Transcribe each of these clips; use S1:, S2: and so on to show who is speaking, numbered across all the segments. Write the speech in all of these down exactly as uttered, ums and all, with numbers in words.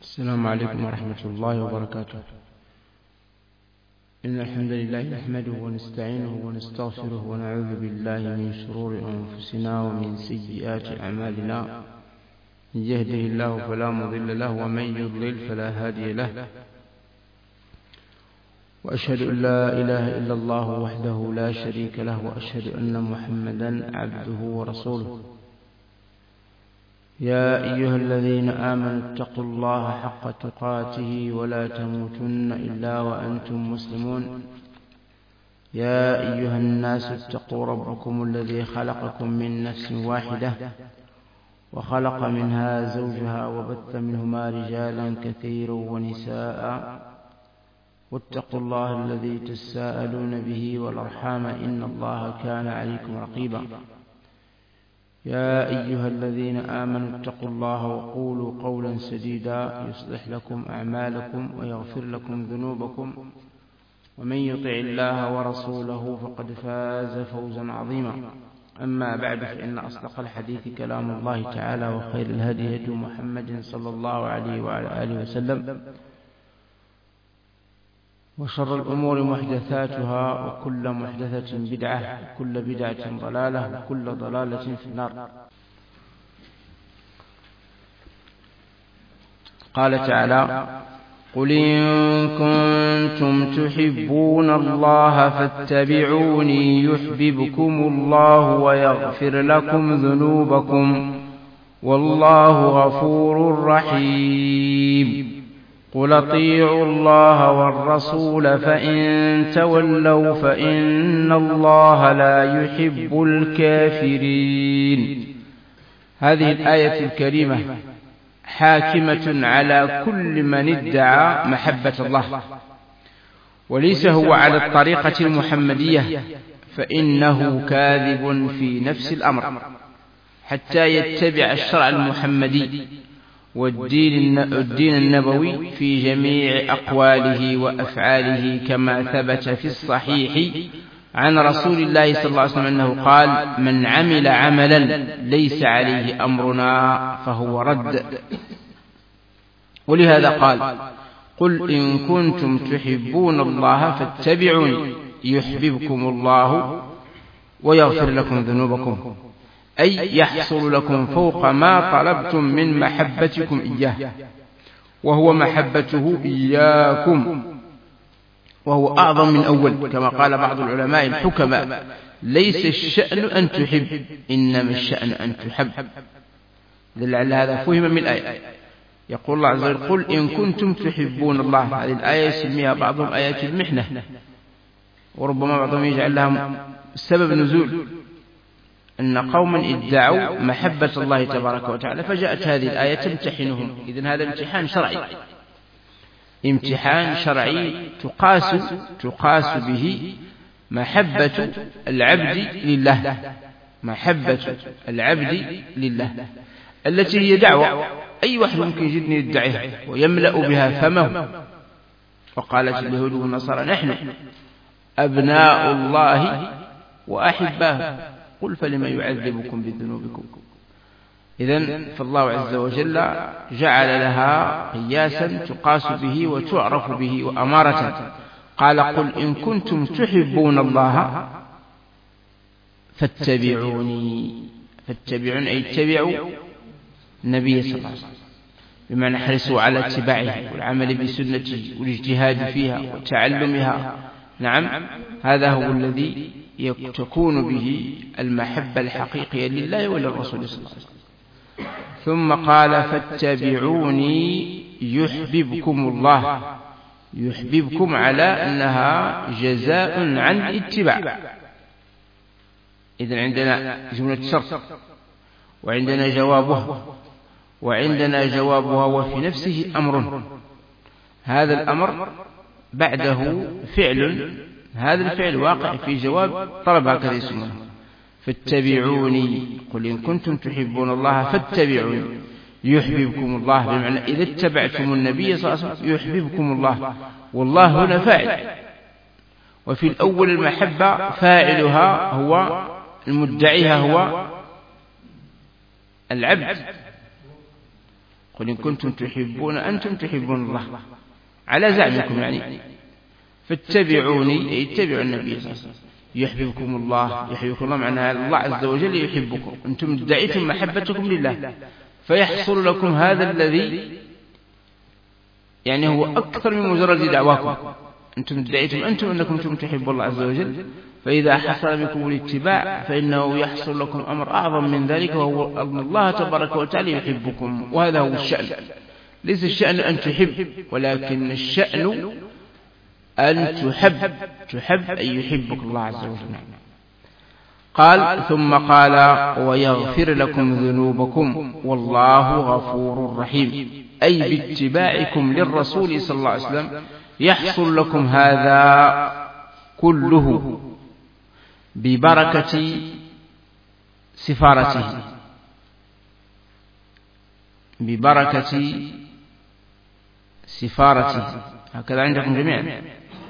S1: السلام عليكم ورحمة الله وبركاته. إن الحمد لله نحمده ونستعينه ونستغفره ونعوذ بالله من شرور أنفسنا ومن سيئات أعمالنا. من يهده الله فلا مضل له ومن يضلل فلا هادي له، وأشهد أن لا إله إلا الله وحده لا شريك له، وأشهد أن محمدا عبده ورسوله. يا أيها الذين آمنوا اتقوا الله حق تقاته ولا تموتن إلا وأنتم مسلمون. يا أيها الناس اتقوا ربكم الذي خلقكم من نفس واحدة وخلق منها زوجها وبث منهما رجالا كثيرا ونساء، واتقوا الله الذي تساءلون به والأرحام إن الله كان عليكم رقيبا. يا أيها الذين آمنوا اتقوا الله وقولوا قولا سديدا يصلح لكم أعمالكم ويغفر لكم ذنوبكم، ومن يطع الله ورسوله فقد فاز فوزا عظيما. أما بعد، فإن أصدق الحديث كلام الله تعالى، وخير الهدي هدي محمد صلى الله عليه وعلى آله وسلم، وشر الأمور محدثاتها، وكل محدثة بدعة، وكل بدعة ضلالة، وكل ضلالة في النار. قال تعالى: قل إن كنتم تحبون الله فاتبعوني يحببكم الله ويغفر لكم ذنوبكم والله غفور رحيم. قل اطيعوا الله والرسول فإن تولوا فإن الله لا يحب الكافرين. هذه الآية الكريمة حاكمة على كل من ادعى محبة الله وليس هو على الطريقة المحمدية، فإنه كاذب في نفس الأمر حتى يتبع الشرع المحمدي والدين النبوي في جميع أقواله وأفعاله، كما ثبت في الصحيح عن رسول الله صلى الله عليه وسلم أنه قال: من عمل عملا ليس عليه أمرنا فهو رد. ولهذا قال: قل إن كنتم تحبون الله فاتبعوني يحببكم الله ويغفر لكم ذنوبكم، أي يحصل لكم فوق ما طلبتم من محبتكم إياه، وهو محبته إياكم، وهو أعظم من أول، كما قال بعض العلماء الحكماء: ليس الشأن أن تحب، إنما الشأن أن تحب. لعل هذا فهم من الآية. يقول الله عز وجل: قل إن كنتم تحبون الله. هذه الآية يسميها بعضهم آيات المحنة، وربما بعضهم يجعل لها سبب نزول، أن قوما ادعوا محبة الله تبارك وتعالى فجاءت هذه الآية تمتحنهم. إذن هذا امتحان شرعي، امتحان شرعي تقاس تقاس به محبة العبد لله، محبة العبد لله التي هي دعوة. أي واحد ممكن جدا يدعيها ويملأ بها فمه. وقالت اليهود والنصارى: نحن أبناء الله وأحباه، قل فلما يعذبكم بذنوبكم. إذن فالله عز وجل جعل لها قياسا تقاس به وتعرف به وأمارة. قال: قل إن كنتم تحبون الله فاتبعوني. فاتبعون أي اتبعوا النبي صلى الله عليه وسلم، بمعنى احرصوا على اتباعه والعمل بسنته والاجتهاد فيها وتعلمها. نعم، هذا هو الذي تكون به المحبة الحقيقية لله وللرسول صلى الله عليه وسلم. ثم قال: فاتبعوني يحببكم الله. يحببكم على أنها جزاء عن الاتباع. إذن عندنا جملة شرط، وعندنا جوابها، وعندنا جوابها وفي نفسه أمر. هذا الأمر بعده فعل، هذا الفعل واقع في جواب طلب، هكذا يسمونه. فاتبعوني، قل إن كنتم تحبون الله فاتبعوني يحببكم الله، بمعنى إذا اتبعتم النبي صلى الله عليه وسلم يحببكم الله، والله هنا فاعل. وفي الأول المحبة فاعلها هو المدعيها هو العبد، قل إن كنتم تحبون أنتم تحبون الله على زعمكم يعني، فاتبعوني أي اتبعوا النبي صلى الله عليه وسلم يحببكم الله. يحببكم الله معناها الله عز وجل يحبكم، أنتم ادعيتم محبتكم لله، فيحصل لكم هذا الذي يعني هو أكثر من مجرد دعواكم. أنتم ادعيتم أنتم أنكم تحبوا الله عز وجل، فإذا حصل بكم الاتباع فإنه يحصل لكم أمر أعظم من ذلك، وهو أن الله تبارك وتعالى يحبكم. وهذا هو الشأن. ليس الشأن أن تحب، ولكن الشأن أن تحب. تحب أن يحبك الله عز وجل. قال ثم قال ويغفر لكم ذنوبكم والله غفور رحيم، أي باتباعكم للرسول صلى الله عليه وسلم يحصل لكم هذا كله ببركة سفارته، ببركة سفارته. هكذا عندكم جميعا،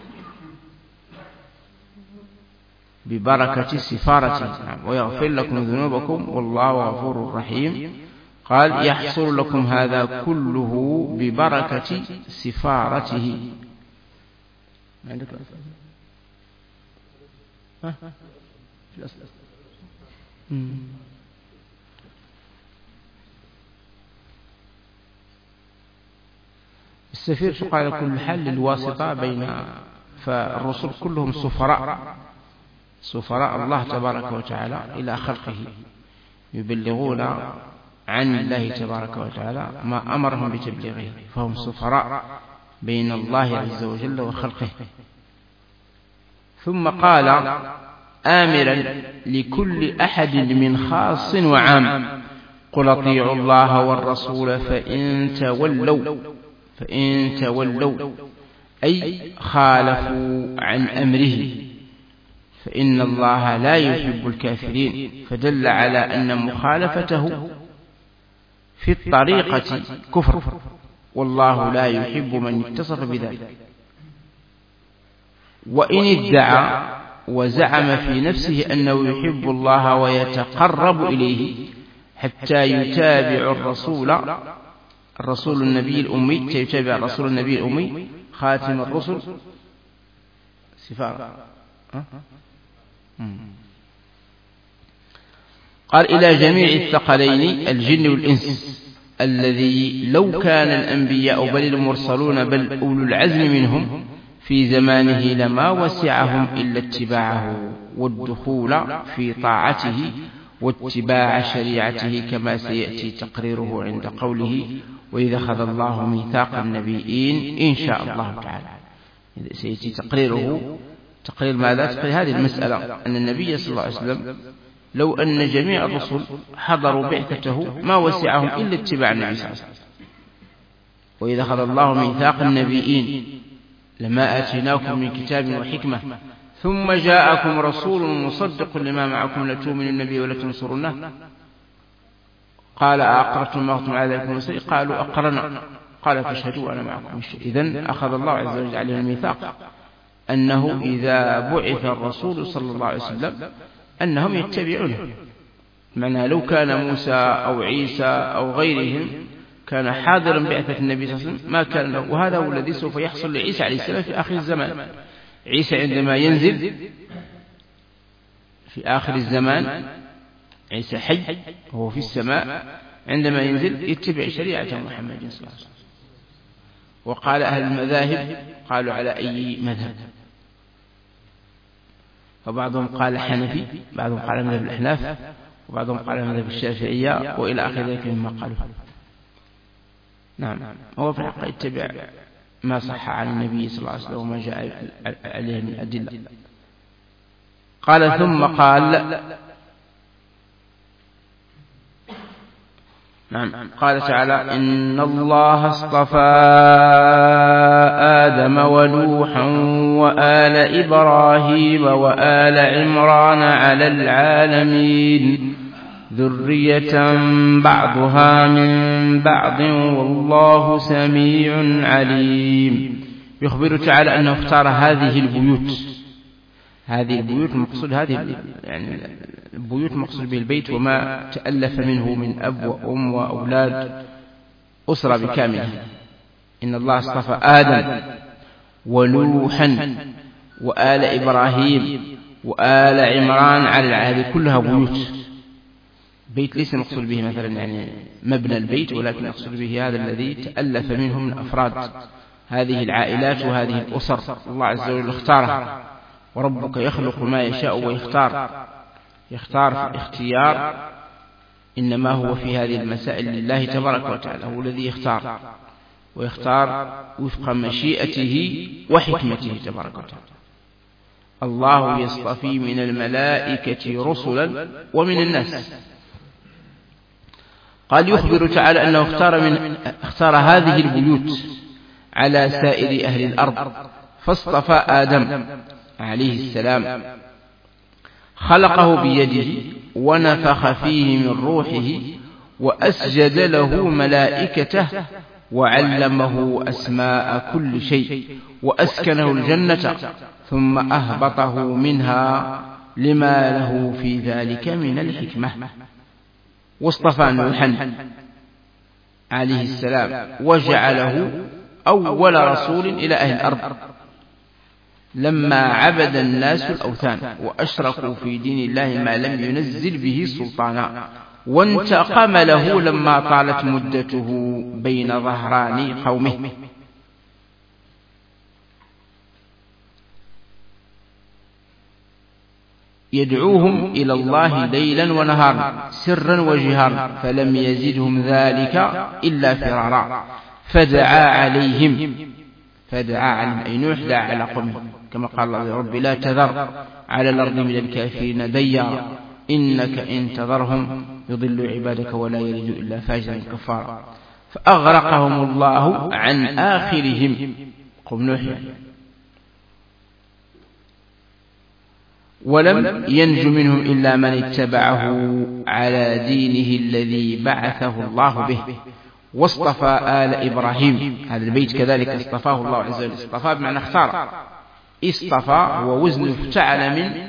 S1: ببركة سفارته. ويغفر لكم ذنوبكم والله غفور رحيم. قال يحصل لكم هذا كله ببركة سفارته. عندك ها السفير قال كل حل الواسطة بين، فالرسل كلهم سفراء، سفراء الله تبارك وتعالى إلى خلقه، يبلغون عن الله تبارك وتعالى ما أمرهم بتبليغه، فهم سفراء بين الله عز وجل وخلقه. ثم قال آمرا لكل أحد من خاص وعام قل أطيعوا الله والرسول فإن تولوا فإن تولوا أي خالفوا عن أمره فإن الله لا يحب الكافرين، فدل على أن مخالفته في الطريقة كفر، والله لا يحب من اتصف بذلك. وإن ادعى وزعم في نفسه أنه يحب الله ويتقرب إليه حتى يتابع الرسول الرسول النبي الأمي يتابع الرسول النبي الأمي خاتم الرسل سفارة. قال إلى جميع الثقلين الجن والإنس، الذي لو كان الأنبياء بل المرسلون بل أولو العزم منهم في زمانه لما وسعهم إلا اتباعه والدخول في طاعته واتباع شريعته، كما سيأتي تقريره عند قوله وإذا أخذ الله ميثاق النبيين إن شاء الله تعالى. سيأتي تقريره، تقرير ماذا؟ تقرير هذه المسألة أن النبي صلى الله عليه وسلم لو أن جميع الرسل حضروا بعثته ما وسعهم إلا اتباع النبي صلى الله عليه وسلم. وإذا أخذ الله ميثاق النبيين لما آتيناكم من كتاب وحكمة ثم جاءكم رسول مصدق لما معكم لتؤمنن به ولتنصرنه قال أأقررتم وأخذتم على ذلك؟ قالوا أقررنا قال فاشهدوا أنا معكم. إذن أخذ الله عز وجل عليه الميثاق أنه إذا بعث الرسول صلى الله عليه وسلم أنهم يتبعونه. معنى لو كان موسى أو عيسى أو غيرهم كان حاضرا بعثة النبي صلى الله عليه وسلم ما كان له. وهذا هو الذي سوف يحصل لعيسى عليه السلام في آخر الزمان. عيسى عندما ينزل في آخر الزمان، عيسى حي وهو في السماء، عندما ينزل يتبع شريعة محمد صلى الله عليه وسلم. وقال أهل المذاهب قالوا على أي مذهب؟ فبعضهم قال حنفي، بعضهم قال مذهب الأحناف، وبعضهم قال مذهب الشافعية، وإلى آخر ذلك مما قالوا. نعم، هو في الحقيقة يتبع ما صح عن النبي صلى الله عليه وسلم وما جاء عليه من أدلة. قال ثم قال نعم قال تعالى إن الله اصطفى آدم ونوحا وآل إبراهيم وآل عمران على العالمين ذرية بعضها من بعض والله سميع عليم. يخبر تعالى أنه اختار هذه البيوت، هذه البيوت مقصود هذه يعني البيوت مقصود بالبيت وما تألف منه من أب وأم وأولاد أسرة بكاملها. إن الله اصطفى آدم ونوحا وآل إبراهيم وآل عمران على العالم، كلها بيوت. بيت ليس مقصود به مثلا يعني مبنى البيت، ولكن مقصود به هذا الذي تألف منه من أفراد هذه العائلات وهذه الأسر. الله عز وجل اختارها، وربك يخلق ما يشاء ويختار. يختار في الاختيار إنما هو في هذه المسائل لله تبارك وتعالى، هو الذي يختار، ويختار وفق مشيئته وحكمته تبارك وتعالى. الله يصطفي من الملائكة رسلا ومن الناس. قال يخبر تعالى أنه اختار, من اختار هذه البيوت على سائر أهل الأرض، فاصطفى آدم عليه السلام، خلقه بيده ونفخ فيه من روحه، وأسجد له ملائكته، وعلمه أسماء كل شيء، وأسكنه الجنة، ثم أهبطه منها لما له في ذلك من الحكمة. واصطفى نوحا عليه السلام وجعله أول رسول إلى أهل الأرض لما عبد الناس الأوثان وأشركوا في دين الله ما لم ينزل به سلطانا، وانتقم له لما طالت مدته بين ظهران قومه. يدعوهم إلى الله ليلا ونهارا سرا وجهارا، فلم يزدهم ذلك إلا فرارا، فدعا عليهم فدعا عليهم أي نوح دعا على قومه، كما قال الله يا رب لا تذر على الأرض من الكافرين ديارا إنك إن تذرهم يضل عبادك ولا يلد إلا فاجرا كفارا، فأغرقهم الله عن آخرهم قوم نوح. ولم ينج منهم إلا من اتبعه على دينه الذي بعثه الله به. واصطفى آل إبراهيم، هذا البيت كذلك اصطفاه الله عز وجل. اصطفى بمعنى اختار. اصطفى هو وزن افتعل من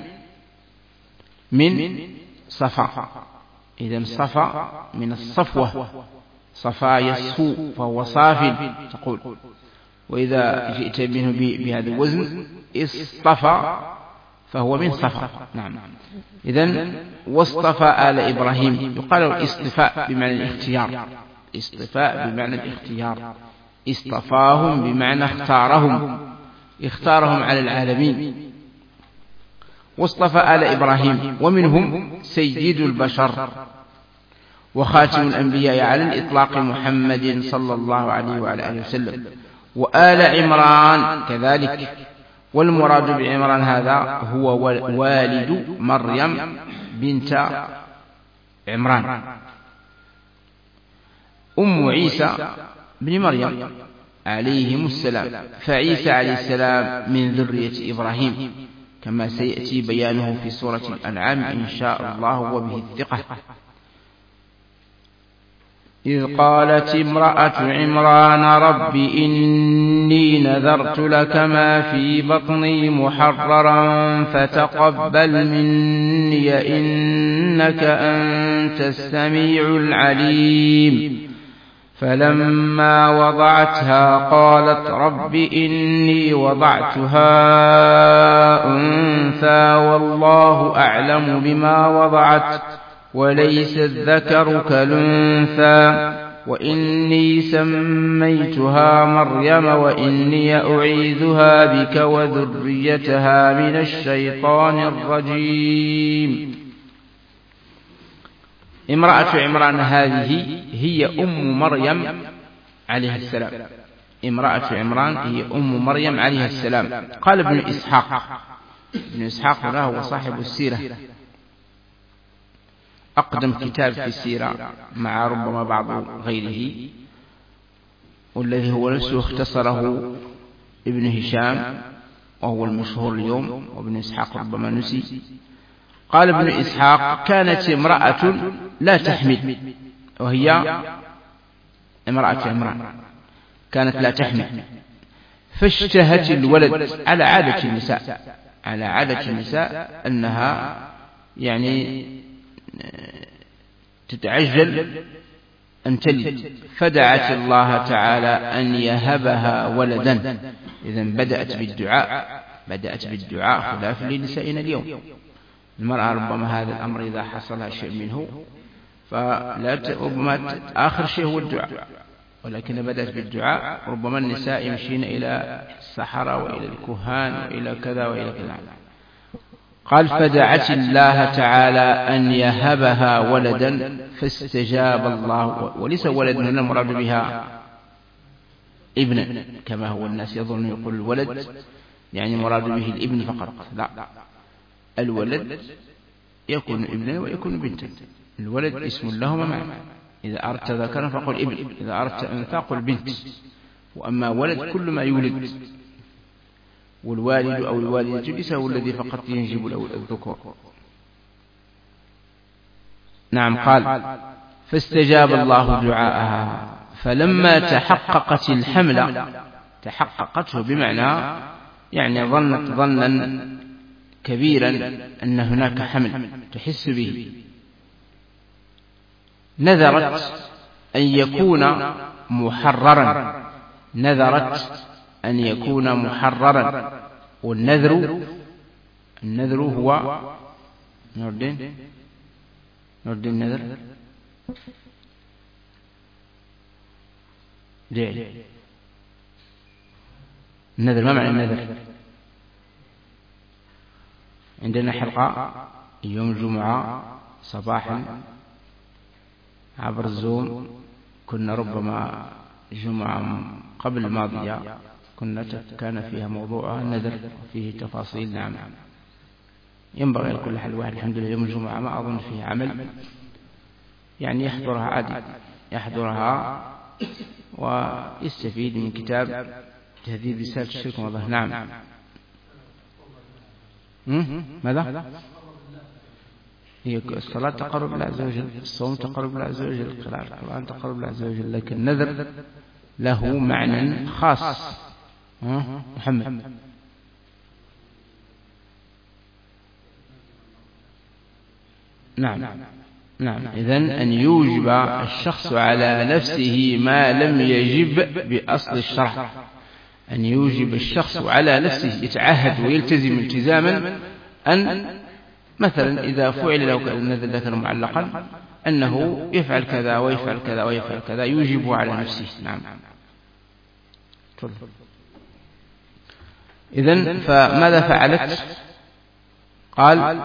S1: من صفا، إذا صفى من الصفوة، صفا يصفو فهو صاف تقول، وإذا جئت منه بهذا الوزن اصطفى فهو من صفا. نعم. إذن واصطفى آل إبراهيم يقال الاصطفاء بمعنى الاختيار، اصطفاء بمعنى الاختيار، اصطفاهم بمعنى اختارهم، اختارهم على العالمين. واصطفى آل إبراهيم ومنهم سيد البشر وخاتم الأنبياء على الإطلاق محمد صلى الله عليه وعلى آله وسلم، وآل عمران كذلك. والمراد بعمران هذا هو والد مريم بنت عمران أم عيسى بن مريم عليهم السلام، فعيسى عليه السلام من ذرية إبراهيم كما سيأتي بيانه في سورة الأنعام إن شاء الله وبه الثقة. إذ قالت امرأة عمران رب إني نذرت لك ما في بطني محررا فتقبل مني إنك أنت السميع العليم. فلما وضعتها قالت رب إني وضعتها أنثى والله أعلم بما وضعت وليس الذكر كالأنثى وإني سميتها مريم وإني أعيذها بك وذريتها من الشيطان الرجيم. امرأة عمران هذه هي أم مريم عليه السلام. امرأة عمران هي أم مريم عليه السلام. قال ابن إسحاق، ابن إسحاق هنا هو صاحب السيرة، أقدم كتاب في السيرة مع ربما بعض غيره، والذي هو نفسه اختصره ابن هشام وهو المشهور اليوم، وابن إسحاق ربما نسي. قال ابن إسحاق كانت امرأة لا تحمل، وهي امرأة عمران كانت لا تحمل، فاشتهت الولد على عادة النساء، على عادة النساء أنها يعني تتعجل أن تلد، فدعت الله تعالى أن يهبها ولدا. إذن بدأت بالدعاء بدأت بالدعاء خلاف لنسائنا اليوم. المرأة ربما هذا الأمر إذا حصلها شيء منه فلا ربما آخر شيء هو الدعاء، ولكن بدأت بالدعاء. ربما النساء يمشين إلى السحرة وإلى الكهان وإلى كذا وإلى كذا. قال فدعت الله تعالى أن يهبها ولدا فاستجاب الله. وليس ولد هنا المراد بها ابنا كما هو الناس يظن يقول الولد يعني مراد به الابن فقط، لا، الولد يكون ابنا ويكون بنتا. الولد اسم لهما معا، إذا أردت ذكرا فقل ابن، إذا أردت أنثى قل بنت. وأما ولد كل ما يولد، والوالد أو الوالدة ليس هو الذي فقط ينجب الذكور. نعم. قال فاستجاب الله دعاءها فلما تحققت الحمل، تحققته بمعنى يعني ظنت ظنا كبيرا أن هناك حمل تحس به، نذرت أن يكون محررا، نذرت أن يكون محررا. والنذر النذر هو نردين نردين النذر جيد. النذر ما معنى النذر؟ عندنا حلقة يوم الجمعة صباحا عبر الزوم، كنا ربما جمعة قبل الماضية كنا كان فيها موضوع النذر وفيه تفاصيل. نعم. ينبغي لكل حال واحد الحمد لله يوم الجمعة ما أظن فيه عمل يعني يحضرها عادي، يحضرها ويستفيد من كتاب تهذيب رسالة الشرك والله. نعم. ماذا؟ هي الصلاة تقرب الله عز وجل، الصوم تقرب الله عز وجل، قراءة القرآن تقرب الله عز وجل، لكن النذر له معنى خاص. محمد. نعم نعم. إذن أن يوجب الشخص على نفسه ما لم يجب بأصل الشرع، أن يوجب الشخص على نفسه يتعهد ويلتزم التزاما أن مثلا إذا فعل له النذر ذكر معلقا أنه يفعل كذا ويفعل كذا ويفعل كذا يوجب على نفسه. نعم. إذن فماذا فعلت؟ قال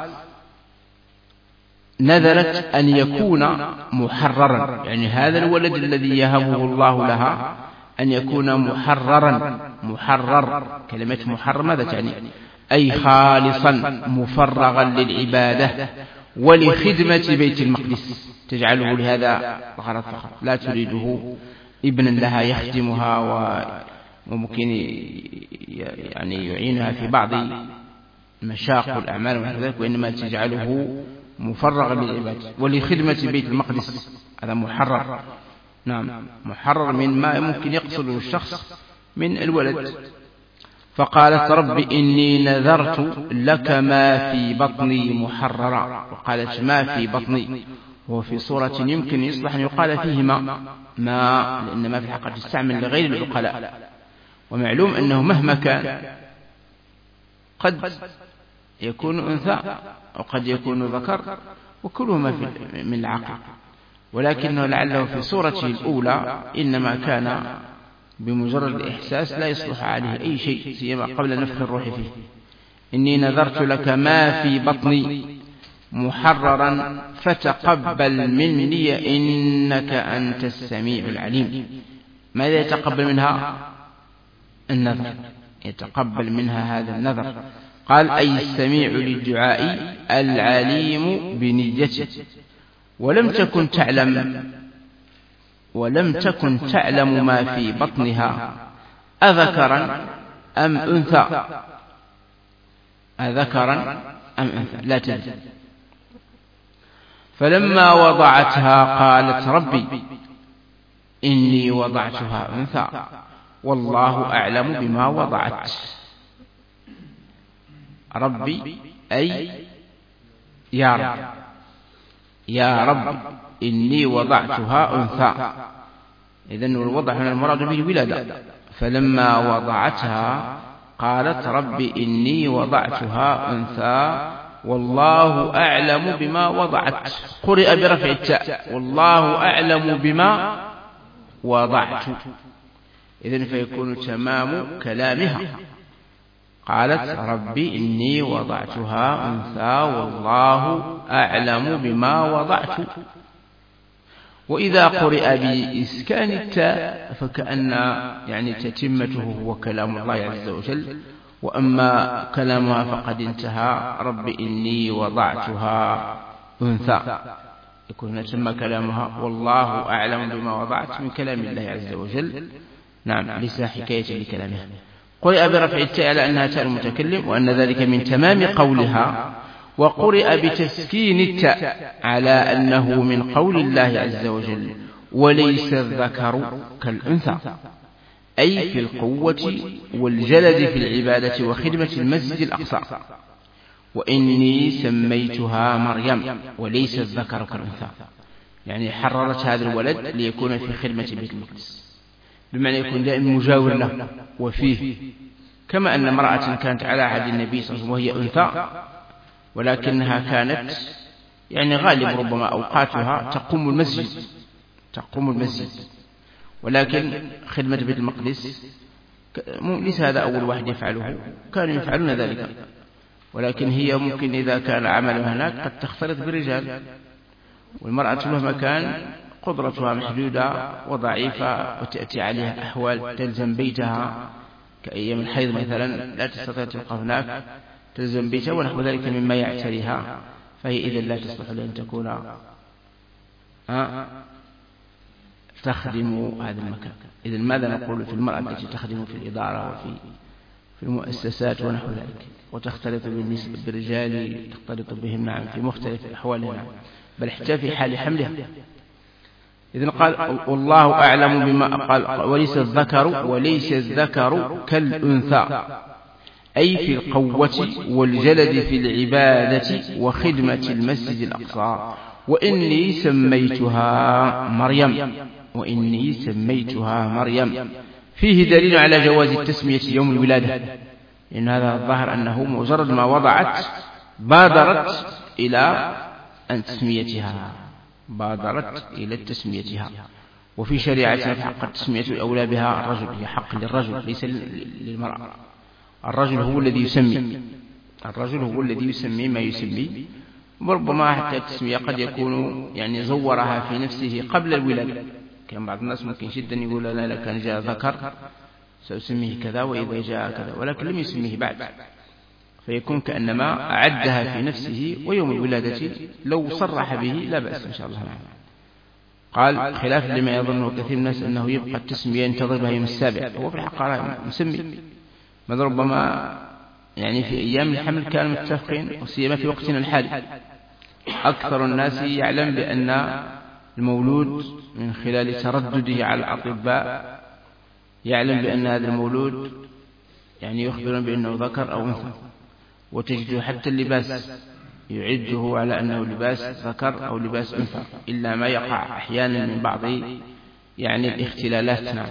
S1: نذرت أن يكون محررا، يعني هذا الولد الذي يهبه الله لها أن يكون محررا. محرر كلمة محرر ماذا تعني؟ أي خالصا مفرغا للعبادة ولخدمة بيت المقدس، تجعله لهذا الغرض فقط، لا تريده ابنا لها يخدمها وممكن يعني يعينها في بعض المشاق والأعمال وذلك، وإنما تجعله مفرغا للعبادة ولخدمة بيت المقدس. هذا محرر. نعم. محرر من ما ممكن يقصده الشخص من الولد. فقالت رب إني نذرت لك ما في بطني محررا، وقالت ما في بطني، وفي صورة يمكن يصلح أن يقال فيهما ما، لأن ما في الحقيقة تستعمل لغير العقلاء. ومعلوم أنه مهما كان قد يكون أنثى وقد يكون ذكر وكلهما من العقل، ولكنه لعله في صورته الأولى إنما كان بمجرد الإحساس لا يصلح عليه أي شيء سيما قبل نفخ الروح فيه. إني نذرت لك ما في بطني محررا فتقبل مني إنك أنت السميع العليم. ماذا يتقبل منها؟ النذر، يتقبل منها هذا النذر. قال أي السميع للدعاء العليم بنيته. ولم تكن تعلم ولم تكن تعلم ما في بطنها أذكرا أم أنثى، أذكرا أم أنثى لا تدري. فلما وضعتها قالت ربي إني وضعتها أنثى والله أعلم بما وضعت. ربي أي يا رب، يا رب إني وضعتها أنثى. إذن الوضع هنا المراد به ولادة. فلما وضعتها قالت رب إني وضعتها أنثى والله أعلم بما وضعت. قرئ برفع التاء والله أعلم بما وضعت. إذن فيكون تمام كلامها. قالت رب إني وضعتها أنثى والله أعلم بما وضعت. وإذا قرئ بإسكان التاء فكأن يعني تتمته هو كلام الله عز وجل، وأما كلامها فقد انتهى رب إني وضعتها أنثى، يكون تم كلامها والله أعلم بما وضعت من كلام الله عز وجل. نعم، ليس حكاية لكلامها. قرئ برفع التاء على أنها تاء المتكلم وأن ذلك من تمام قولها، وقرئ بتسكين التاء على أنه من قول الله عز وجل وليس الذكر كالأنثى، أي في القوة والجلد في العبادة وخدمة المسجد الأقصى. وإني سميتها مريم وليس الذكر كالأنثى، يعني حررت هذا الولد ليكون في خدمة بيت المقدس، بمعنى يكون دائما مجاور له وفيه، كما أن امرأة كانت على عهد النبي صلى الله عليه وسلم وهي أنثى، ولكنها كانت يعني غالب ربما أوقاتها تقوم المسجد تقوم المسجد ولكن خدمة بيت المقدس ليس هذا أول واحد يفعله، كانوا يفعلون ذلك، ولكن هي ممكن إذا كان عملها هناك قد تختلط بالرجال، والمرأة مهما كان قدرتها محدودة وضعيفة وتأتي عليها أحوال تلزم بيتها كأيام الحيض مثلا لا تستطيع تبقى هناك، تلزم بيتها ونحو ذلك مما يعتريها، فهي إذا لا تصلح لأن تكون آه تخدم هذا المكان. إذن ماذا نقول في المرأة التي تخدم في الإدارة وفي في المؤسسات ونحو ذلك، وتختلط بالنسبة بالرجال تختلط بهم نعم في مختلف أحوالها، بل حتى في حال حملها. إذن قال والله أعلم بما قال وليس الذكر وليس الذكر كالأنثى، أي في القوة والجلد في العبادة وخدمة المسجد الأقصى. وإني سميتها مريم وإني سميتها مريم فيه دليل على جواز التسمية يوم الولادة، لأن هذا الظاهر أنه مجرد ما وضعت بادرت إلى أن تسميتها بادرت إلى تسميتها. وفي شريعتنا في حق التسمية الأولى بها الرجل، هي حق للرجل ليس للمرأة. الرجل هو الذي يسمي الرجل هو الذي يسمي ما يسمي، وربما حتى التسمية قد يكون يعني زورها في نفسه قبل الولادة. كان بعض الناس ممكن جدا يقول أنا لو كان جاء ذكر سأسميه كذا وإذا جاء كذا، ولكن لم يسميه بعد، فيكون كأنما أعدها في نفسه، ويوم الولادة لو صرح به لا بأس إن شاء الله. قال خلاف لما يظنه كثير من الناس أنه يبقى التسمية ينتظر بها يوم السابع، هو في الحقيقة مسمي، بل ربما يعني في أيام الحمل كانوا متفقين، وسيما في وقتنا الحالي أكثر الناس يعلم بأن المولود من خلال تردده على الأطباء يعلم بأن هذا المولود يعني يخبرون بأنه ذكر أو أنثى، وتجد حتى اللباس يعده على أنه لباس ذكر أو لباس أنثى، إلا ما يقع أحيانا من بعض يعني الاختلالات. نعم.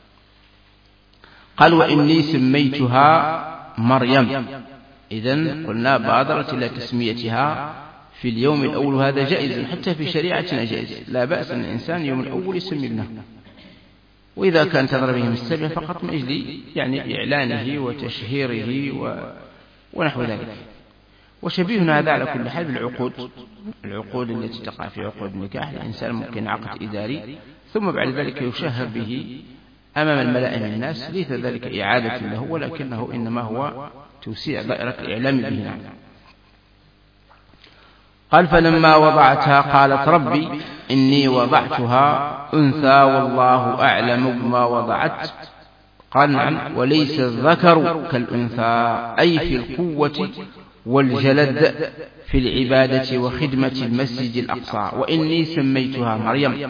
S1: قال وإني سميتها مريم، إذن قلنا بادرت إلى تسميتها في اليوم الأول، هذا جائز حتى في شريعتنا جائز، لا بأس أن الإنسان يوم الأول يسمي ابنه، وإذا كان تظهر بهم السبع فقط من أجل يعني إعلانه وتشهيره و... ونحو ذلك. وشبيهنا هذا على كل حال بالعقود، العقود التي تقع في عقود النكاح، الإنسان ممكن عقد إداري ثم بعد ذلك يشهر به أمام الملأ من الناس، ليس ذلك إعادة له، ولكنه إنما هو توسيع دائرة الإعلام به. نعم. قال فلما وضعتها قالت ربي إني وضعتها أنثى والله أعلم بما وضعت. قال نعم وليس الذكر كالأنثى، أي في القوة والجلد في العبادة وخدمة المسجد الأقصى. وإني سميتها مريم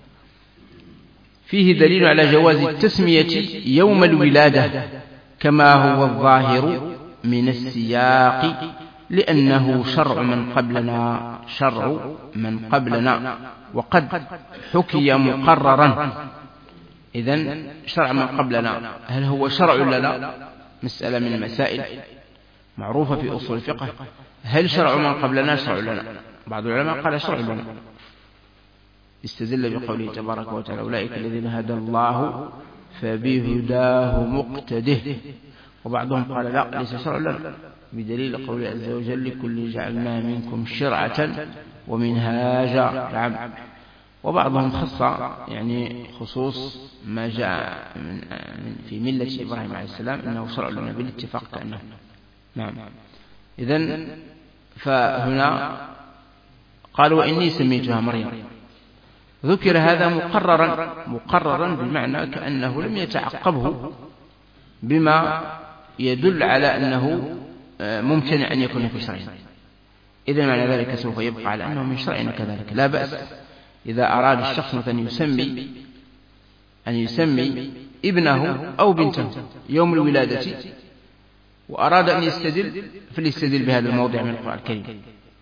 S1: فيه دليل على جواز التسمية يوم الولادة كما هو الظاهر من السياق لأنه شرع من قبلنا شرع من قبلنا وقد حكي مقررا. إذن شرع من قبلنا هل هو شرع لنا؟ مسألة من المسائل معروفة في أصول الفقه، هل شرع من قبلنا شرع لنا؟ بعض العلماء قال شرع لنا، استدل بقوله تبارك وتعالى أولئك الذين هدى الله فبهداه مقتده. وبعضهم قال لا ليس شرع لنا بدليل قوله عز وجل لكل جعلنا منكم شرعة ومنهاجا. نعم. وبعضهم خص يعني خصوص ما جاء من في ملة إبراهيم عليه السلام أنه شرع لنا بالاتفاق كأنه. نعم. إذن فهنا قال وإني سميتها مريم، ذكر هذا مقررا مقررا بمعنى كأنه لم يتعقبه بما يدل على أنه ممكن أن يكون في شرعنا. إذا معنى ذلك سوف يبقى على أنه من شرعنا كذلك. لا بأس إذا أراد الشخص مثلا يسمي أن يسمي ابنه أو بنته يوم الولادة وأراد أن يستدل فليستدل بهذا الموضع من القرآن الكريم.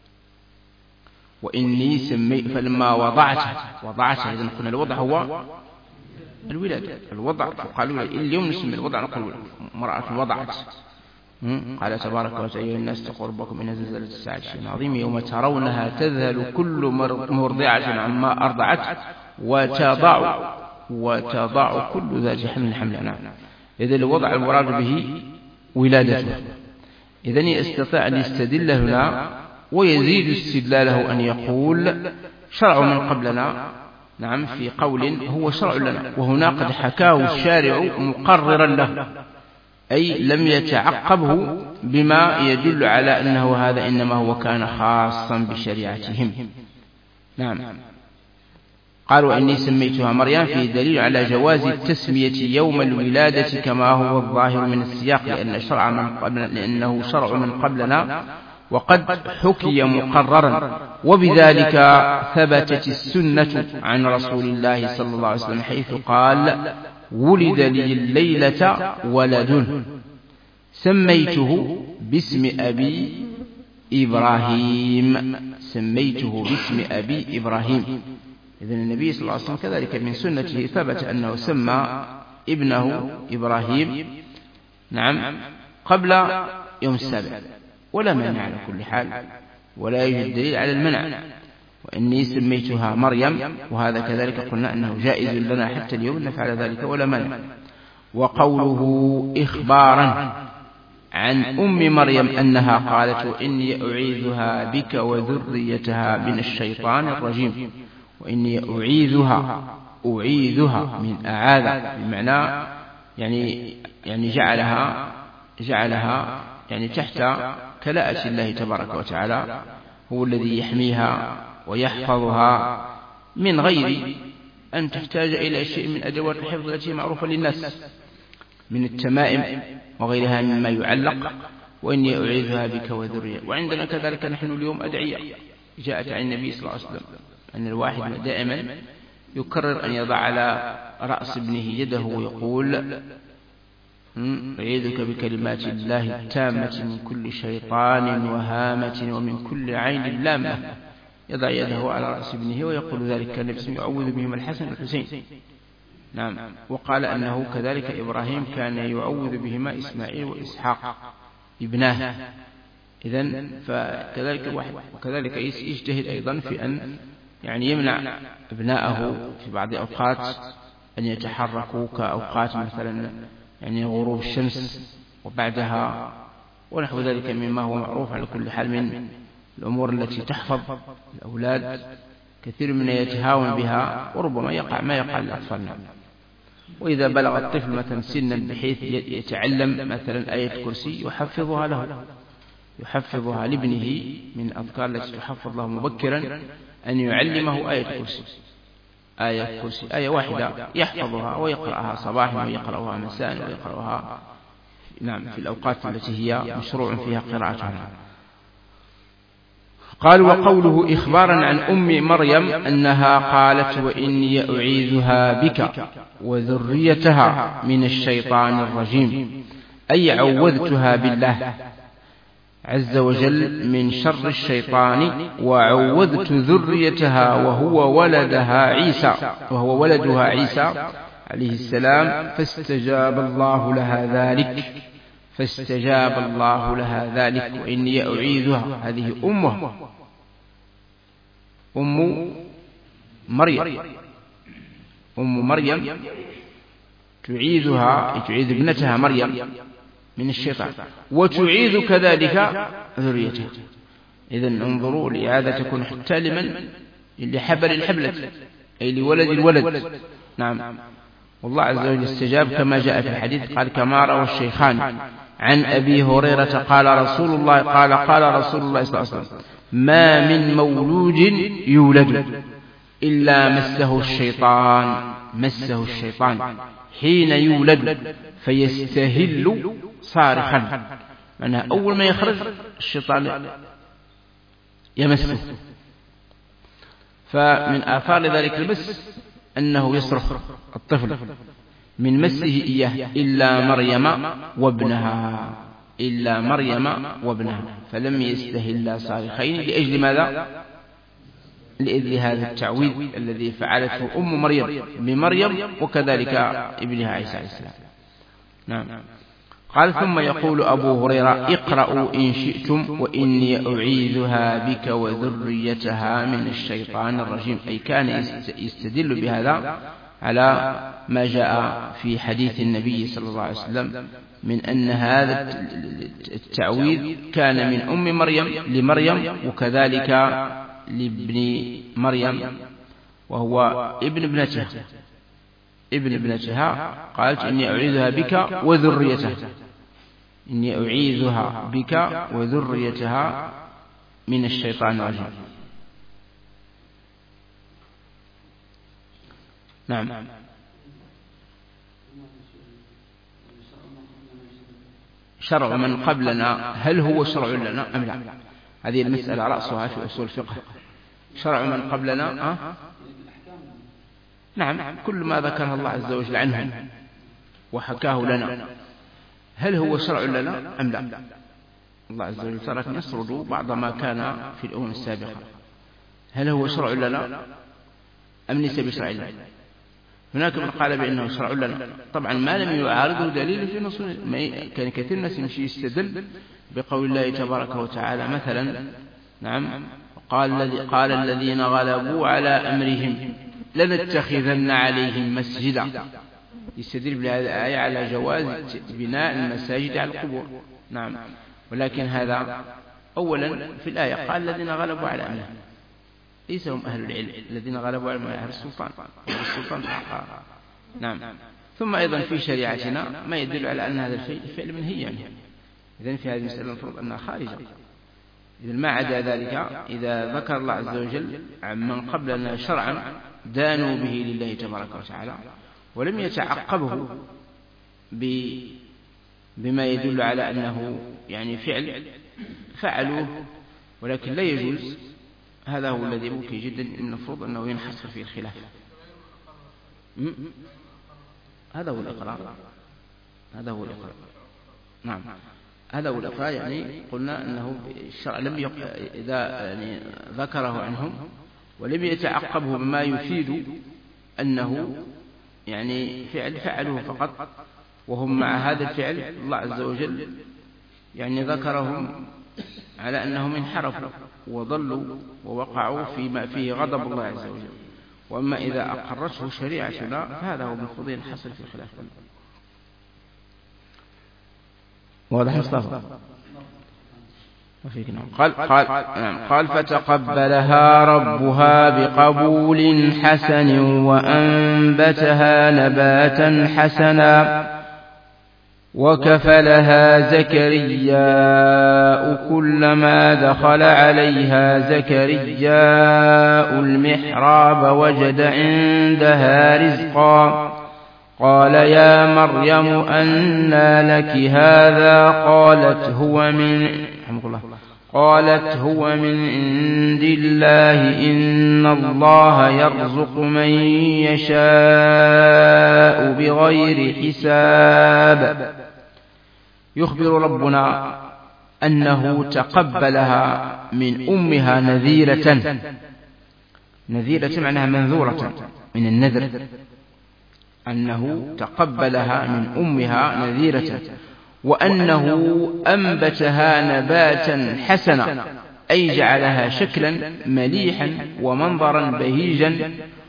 S1: وإني سمي فلما وضعته وضعته إذن قلنا الوضع هو الولادة، الوضع فقالوا اليوم نسمي الوضع نقول مرأة وضعت. قال تبارك وتعالى يا الناس اتقوا ربكم إن زلزلة الساعة شيء عظيم يوم ترونها تذهل كل مرضعة عما أرضعت وتضع وتضع كل ذات حمل حملها. إذا الوضع المراد به ولادته. إذن يستطيع أن يستدل هنا ويزيد استدلاله أن يقول شرع من قبلنا. نعم في قول هو شرع لنا، وهنا قد حكاه الشارع مقررا له، أي لم يتعقبه بما يدل على أنه هذا إنما هو كان خاصا بشريعتهم. نعم. قالوا إني سميتها مريم فيه دليل على جواز التسمية يوم الولادة كما هو الظاهر من السياق، لأن شرع من قبلنا لأنه شرع من قبلنا وقد حكي مقررا. وبذلك ثبتت السنة عن رسول الله صلى الله عليه وسلم حيث قال ولد لي الليلة ولد سميته باسم أبي إبراهيم سميته باسم أبي إبراهيم. إذن النبي صلى الله عليه وسلم كذلك من سنته ثبت أنه سمى ابنه إبراهيم نعم قبل يوم السابع، ولا مانع على كل حال، ولا يوجد دليل على المنع. وإني سميتها مريم، وهذا كذلك قلنا أنه جائز لنا حتى اليوم نفعل ذلك ولا مانع. وقوله إخبارا عن أم مريم أنها قالت وإني أعيذها بك وذريتها من الشيطان الرجيم. وإني أعيذها أعيذها من أعاذ بمعنى يعني يعني جعلها جعلها يعني تحت كلاءة الله تبارك وتعالى، هو الذي يحميها ويحفظها من غير أن تحتاج إلى شيء من أدوات الحفظ التي معروفة للناس من التمائم وغيرها مما يعلق. وإني أعيذها بك وذرية. وعندنا كذلك نحن اليوم أدعية جاءت عن النبي صلى الله عليه وسلم أن الواحد دائما يكرر أن يضع على رأس ابنه يده ويقول أعيذك بكلمات الله التامة من كل شيطان وهامة ومن كل عين لامة. يضع يده على رأس ابنه ويقول ذلك كان النبي يعوذ بهما الحسن والحسين. نعم. وقال أنه كذلك إبراهيم كان يعوذ بهما إسماعيل وإسحاق ابناه. إذن فكذلك واحد وكذلك يجتهد أيضا في أن يعني يمنع ابناءه في بعض الأوقات أن يتحركوا كأوقات مثلا يعني غروب الشمس وبعدها ونحو ذلك مما هو معروف على كل حال من الأمور التي تحفظ الأولاد. كثير من يتهاون بها وربما يقع ما يقع للأطفال. وإذا بلغ الطفل مثلا سنا بحيث يتعلم مثلا آية الكرسي يحفظها له يحفظها لابنه من أذكار التي تحفظ له مبكرا أن يعلمه آية الكرسي آية الكرسي آية واحدة يحفظها ويقرأها صباحا ويقرأها مساء ويقرأها نعم في الأوقات التي هي مشروع فيها قراءتها. قال وقوله إخبارا عن أم مريم أنها قالت وإني أعيذها بك وذريتها من الشيطان الرجيم، أي عوذتها بالله عز وجل من شر الشيطان وعوذت ذريتها وهو ولدها عيسى وهو ولدها عيسى عليه السلام فاستجاب الله لها ذلك فاستجاب الله لها ذلك وإني أعيذها. هذه أمه أم مريم أم مريم تعيذها تعيذ ابنتها مريم من الشيطان وتعيذ كذلك ذريتها. إذن انظروا لهذا تكون حتى لمن لحبل الحبلة أي لولد الولد. نعم. والله عز وجل استجاب كما جاء في الحديث قال كما روى الشيخان عن أبي هريرة قال رسول الله قال قال رسول الله صلى الله عليه وسلم ما من مولود يولد إلا مسه الشيطان مسه الشيطان حين يولد فيستهل صارخا. معناها أول ما يخرج الشيطان يمسه. فمن آثار ذلك المس أنه يصرخ الطفل من مسه إياه إلا مريم وابنها إلا مريم وابنها فلم يستهلا صارخين لأجل ماذا؟ لأجل هذا التعويذ الذي فعلته أم مريم بمريم وكذلك ابنها عيسى عليه السلام. نعم. قال ثم يقول أبو هريرة اقرأوا إن شئتم وإني أعيذها بك وذريتها من الشيطان الرجيم. أي كان يستدل بهذا على ما جاء في حديث النبي صلى الله عليه وسلم من أن هذا التعويذ كان من أم مريم لمريم وكذلك لابن مريم وهو ابن ابنتها ابن ابنتها. قالت إني أعيذها بك وذريتها إني أعيذها بك وذريتها من الشيطان الرجيم. نعم. شرع من قبلنا هل هو شرع لنا أم لا؟ هذه المسألة رأسها في أصول الفقه. شرع من قبلنا أه؟ نعم كل ما ذكره الله عز وجل عنهم وحكاه لنا هل هو شرع لنا أم لا؟ الله عز وجل ترك يسرد بعض ما كان في الأمم السابقة. هل هو شرع لنا أم ليس بشرع لنا؟ هناك من قال بأنه شرع لنا طبعا ما لم يعارضه دليل في نصوص. كان كثير الناس يمشي يستدل بقول الله تبارك وتعالى مثلا نعم قال, قال الذين غلبوا على أمرهم لنتخذن عليهم مسجدا. يستدل بهذه الآية على جواز بناء المساجد على القبور. نعم. ولكن هذا أولا في الآية قال الذين غلبوا على أمرهم ليس هم أهل العلم الذين غلبوا على أهل السلطان السلطان نعم. ثم أيضا في شريعتنا ما يدل على أن هذا الفعل منهي عنه. إذن في هذه المسألة المفروض أنها خارجة. إذا ما عدا ذلك إذا ذكر الله عز وجل عمن قبلنا شرعا دانوا به لله تبارك وتعالى ولم يتعقبه بما يدل على أنه يعني فعل فعلوه ولكن لا يجوز. هذا هو الذي ممكن جدا المفروض أنه ينحصر فيه الخلاف. هذا هو الإقرار هذا هو الإقرار نعم هذا هو الإقرار. يعني قلنا أنه الشرع لم يق... إذا يعني ذكره عنهم ولم يتعقبه بما يفيد أنه يعني فعل فعلوه فقط وهم مع هذا الفعل الله عز وجل يعني ذكرهم على أنهم انحرفوا وضلوا ووقعوا فيما فيه غضب الله عز وجل. وأما إذا أقرته شريعتنا فهذا هو المفروض ينحصر في الخلاف. واضح مصطفى؟ قال قال قال فتقبلها ربها بقبول حسن وأنبتها نباتا حسنا وكفلها زكرياء كلما دخل عليها زكرياء المحراب وجد عندها رزقا قال يا مريم أنى لك هذا قالت هو من قالت هو من عند الله إن الله يرزق من يشاء بغير حساب. يخبر ربنا أنه تقبلها من أمها نذيرة. نذيرة معناها منذورة من النذر، أنه تقبلها من أمها نذيرة، وأنه أنبتها نباتا حسنا، أي جعلها شكلا مليحا ومنظرا بهيجا،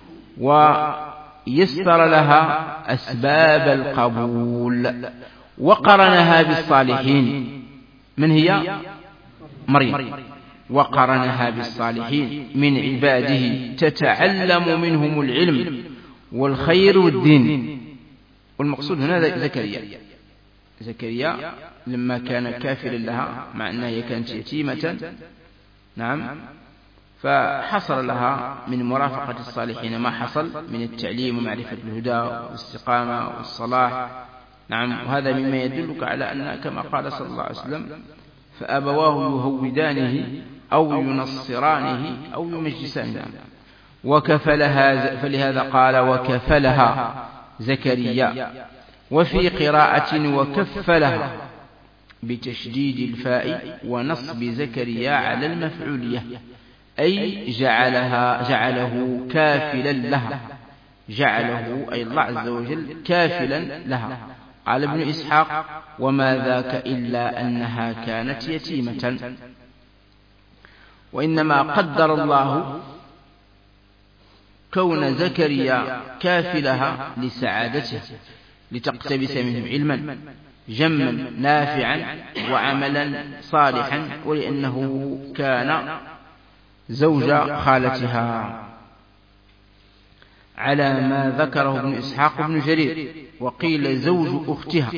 S1: ويسر لها أسباب القبول، وقرنها بالصالحين. من هي؟ مريم. وقرنها بالصالحين من عباده تتعلم منهم العلم والخير والدين. والمقصود هنا زكريا. زكريا لما كان كافلا لها، مع أنها هي كانت يتيمة، نعم، فحصل لها من مرافقة الصالحين ما حصل من التعليم ومعرفة الهدى والاستقامة والصلاح، نعم. وهذا مما يدلك على أن كما قال صلى الله عليه وسلم: فأبواه يهودانه أو ينصرانه أو يمجسانه. وكفلها، فلهذا قال وكفلها زكريا. وفي قراءة وكفلها بتشديد الفاء ونصب زكريا على المفعولية، أي جعلها جعله كافلا لها، جعله أي الله عز وجل كافلا لها. قال ابن إسحاق: وما ذاك إلا أنها كانت يتيمة. وإنما قدر الله كون زكريا كافلها لسعادته، لتقتبس منه علما جما نافعا وعملا صالحا، ولأنه كان زوج خالتها، على ما ذكره ابن إسحاق بن جرير. وقيل زوج أختها،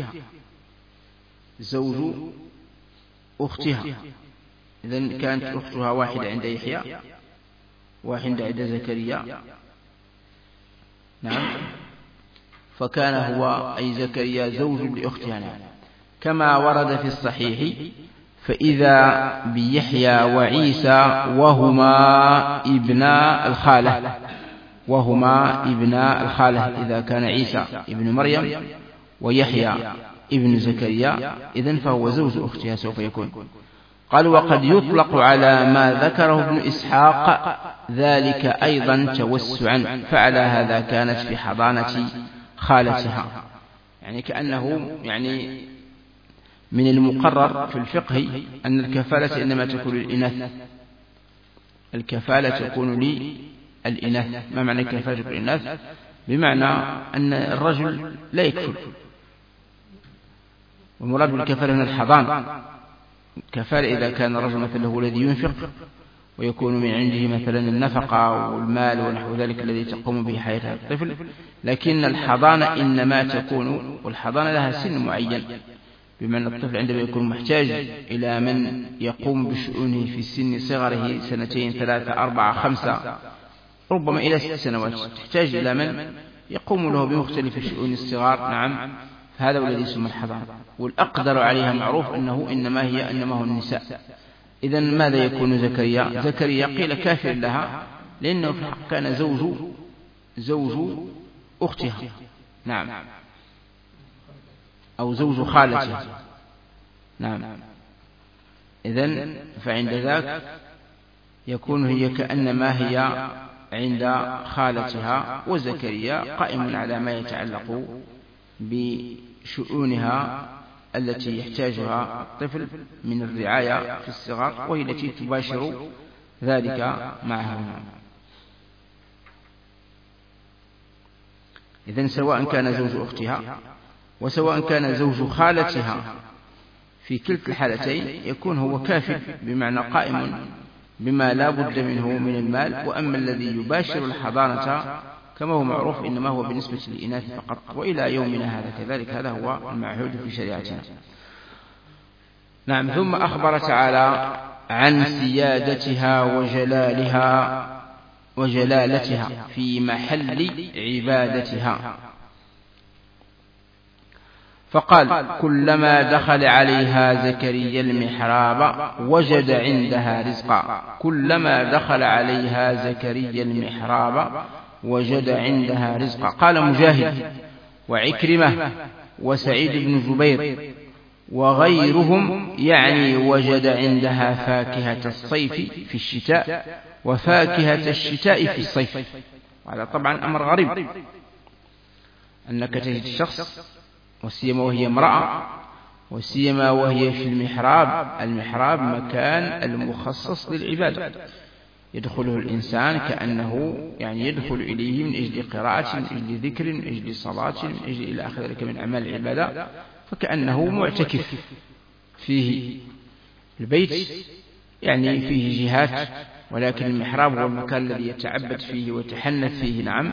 S1: زوج أختها. إذن كانت أختها واحدة عند يحيى، واحدة عند زكريا، نعم. فكان هو أي زكريا زوج لأختها، نعم. كما ورد في الصحيح: فإذا بيحيى وعيسى وهما ابنا الخالة، وهما ابنا الخالة، إذا كان عيسى ابن مريم ويحيى ابن زكريا، إذن فهو زوج أختها سوف يكون. قال: وقد يطلق على ما ذكره ابن إسحاق ذلك أيضا توسعا، فعلى هذا كانت في حضانة خالتها. يعني كأنه يعني من المقرر في الفقه أن الكفالة إنما تكون للإناث، الكفالة تكون للإناث. ما معنى الكفالة تكون للإناث؟ بمعنى أن الرجل لا يكفل، والمراد بالكفالة من الحضانة. الكفالة إذا كان الرجل مثلا هو الذي ينفق ويكون من عنده مثلا النفقة والمال ونحو ذلك الذي تقوم به حياة الطفل، لكن الحضانة إنما تكون، والحضانة لها سن معين، بمعنى الطفل عندما يكون محتاج إلى من يقوم بشؤونه في سن صغره، سنتين ثلاثة أربعة خمسة ربما إلى ست سنوات، تحتاج إلى من يقوم له بمختلف شؤون الصغار، نعم. هذا هو الذي يسمى الحضانة. والأقدر عليها معروف أنه إنما هي إنما هو النساء. إذن ماذا يكون زكريا؟ زكريا قيل كافر لها، لأنه في الحق كان زوج زوج أختها، نعم، أو زوج خالتها، نعم. إذن فعند ذاك يكون هي كأنما هي عند خالتها، وزكريا قائم على ما يتعلق بشؤونها التي يحتاجها الطفل من الرعاية في الصغر، وهي التي تباشر ذلك معه. إذن سواء كان زوج أختها وسواء كان زوج خالتها، في كلتا الحالتين يكون هو كافٍ، بمعنى قائم بما لا بد منه من المال. وأما الذي يباشر الحضانة كما هو معروف إنما هو بالنسبة للإناث فقط، وإلى يومنا هذا كذلك، هذا هو المعهود في شريعتنا، نعم. ثم أخبر تعالى عن سيادتها وجلالها وجلالتها في محل عبادتها، فقال: كلما دخل عليها زكريا المحراب وجد عندها رزقا. كلما دخل عليها زكريا المحراب وجد عندها رزقا. قال مجاهد وعكرمة وسعيد بن جبير: وغيرهم يعني وجد عندها فاكهة الصيف في الشتاء وفاكهة الشتاء في الصيف. وهذا طبعا أمر غريب، أنك تجد الشخص وسيما وهي امرأة وسيما وهي في المحراب. المحراب مكان المخصص للعبادة، يدخله الإنسان كأنه يعني يدخل إليه من أجل قراءة، من أجل ذكر، من أجل صلاة، من أجل إلى آخر ذلك من أعمال العبادة، فكأنه معتكف فيه. البيت يعني فيه جهات، ولكن المحراب هو المكان الذي يتعبد فيه ويتحنث فيه. نعم،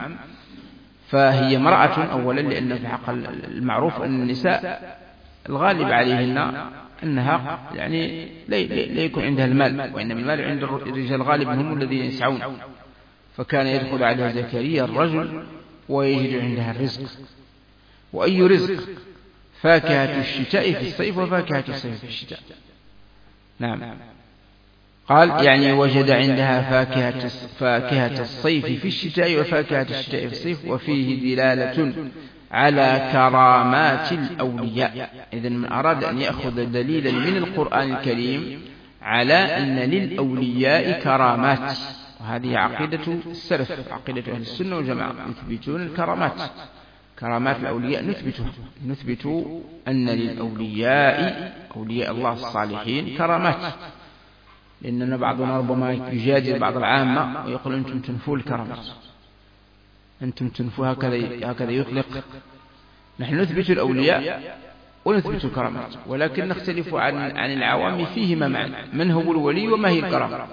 S1: فهي امرأة أولا، لأن في حق المعروف أن النساء الغالب عليهن أنها يعني لا يكون عندها المال، وإنما المال عند الرجال الغالب هم الذين يسعون. فكان يدخل عليها زكريا الرجل ويجد عندها الرزق. وأي رزق؟ فاكهة الشتاء في الصيف وفاكهة الصيف في الشتاء. نعم، قال يعني وجد عندها فاكهة فاكهة الصيف في الشتاء وفاكهة الشتاء في الصيف. وفيه دلالة على كرامات الأولياء. إذن من أراد أن يأخذ دليلا من القرآن الكريم على أن للأولياء كرامات، وهذه عقيدة السلف، عقيدة أهل السنة والجماعة، يثبتون الكرامات، كرامات الأولياء نثبتها، نثبت أن للأولياء أولياء الله الصالحين كرامات. لأننا بعضنا ربما يجادل بعض العامة ويقول أنتم تنفوا الكرامات، أنتم تنفوا، هكذا هكذا يطلق. نحن نثبت الأولياء ونثبت الكرامات، ولكن نختلف عن عن العوام فيهما معا، من هو الولي وما هي الكرامة.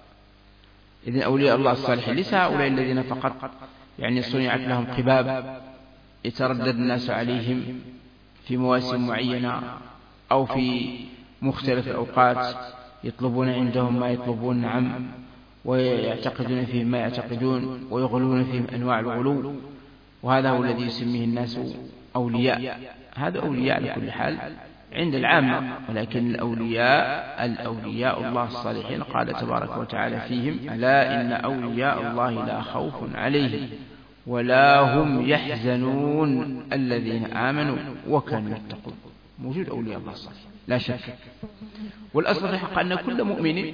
S1: إذن أولياء الله الصالحين ليس هؤلاء الذين فقط يعني صنعت لهم قباب يتردد الناس عليهم في مواسم معينة أو في مختلف الأوقات، يطلبون عندهم ما يطلبون. نعم، ويعتقدون فيهم ما يعتقدون، ويغلون فيهم أنواع الغلو، وهذا هو الذي يسميه الناس أولياء. هذا أولياء لكل حال عند العامة، ولكن الأولياء الأولياء الله الصالحين قال تبارك وتعالى فيهم: ألا إن أولياء الله لا خوف عليهم ولا هم يحزنون الذين آمنوا وكانوا يتقون. موجود أولياء الله الصالحين لا شك، والأصل في الحق أن كل مؤمن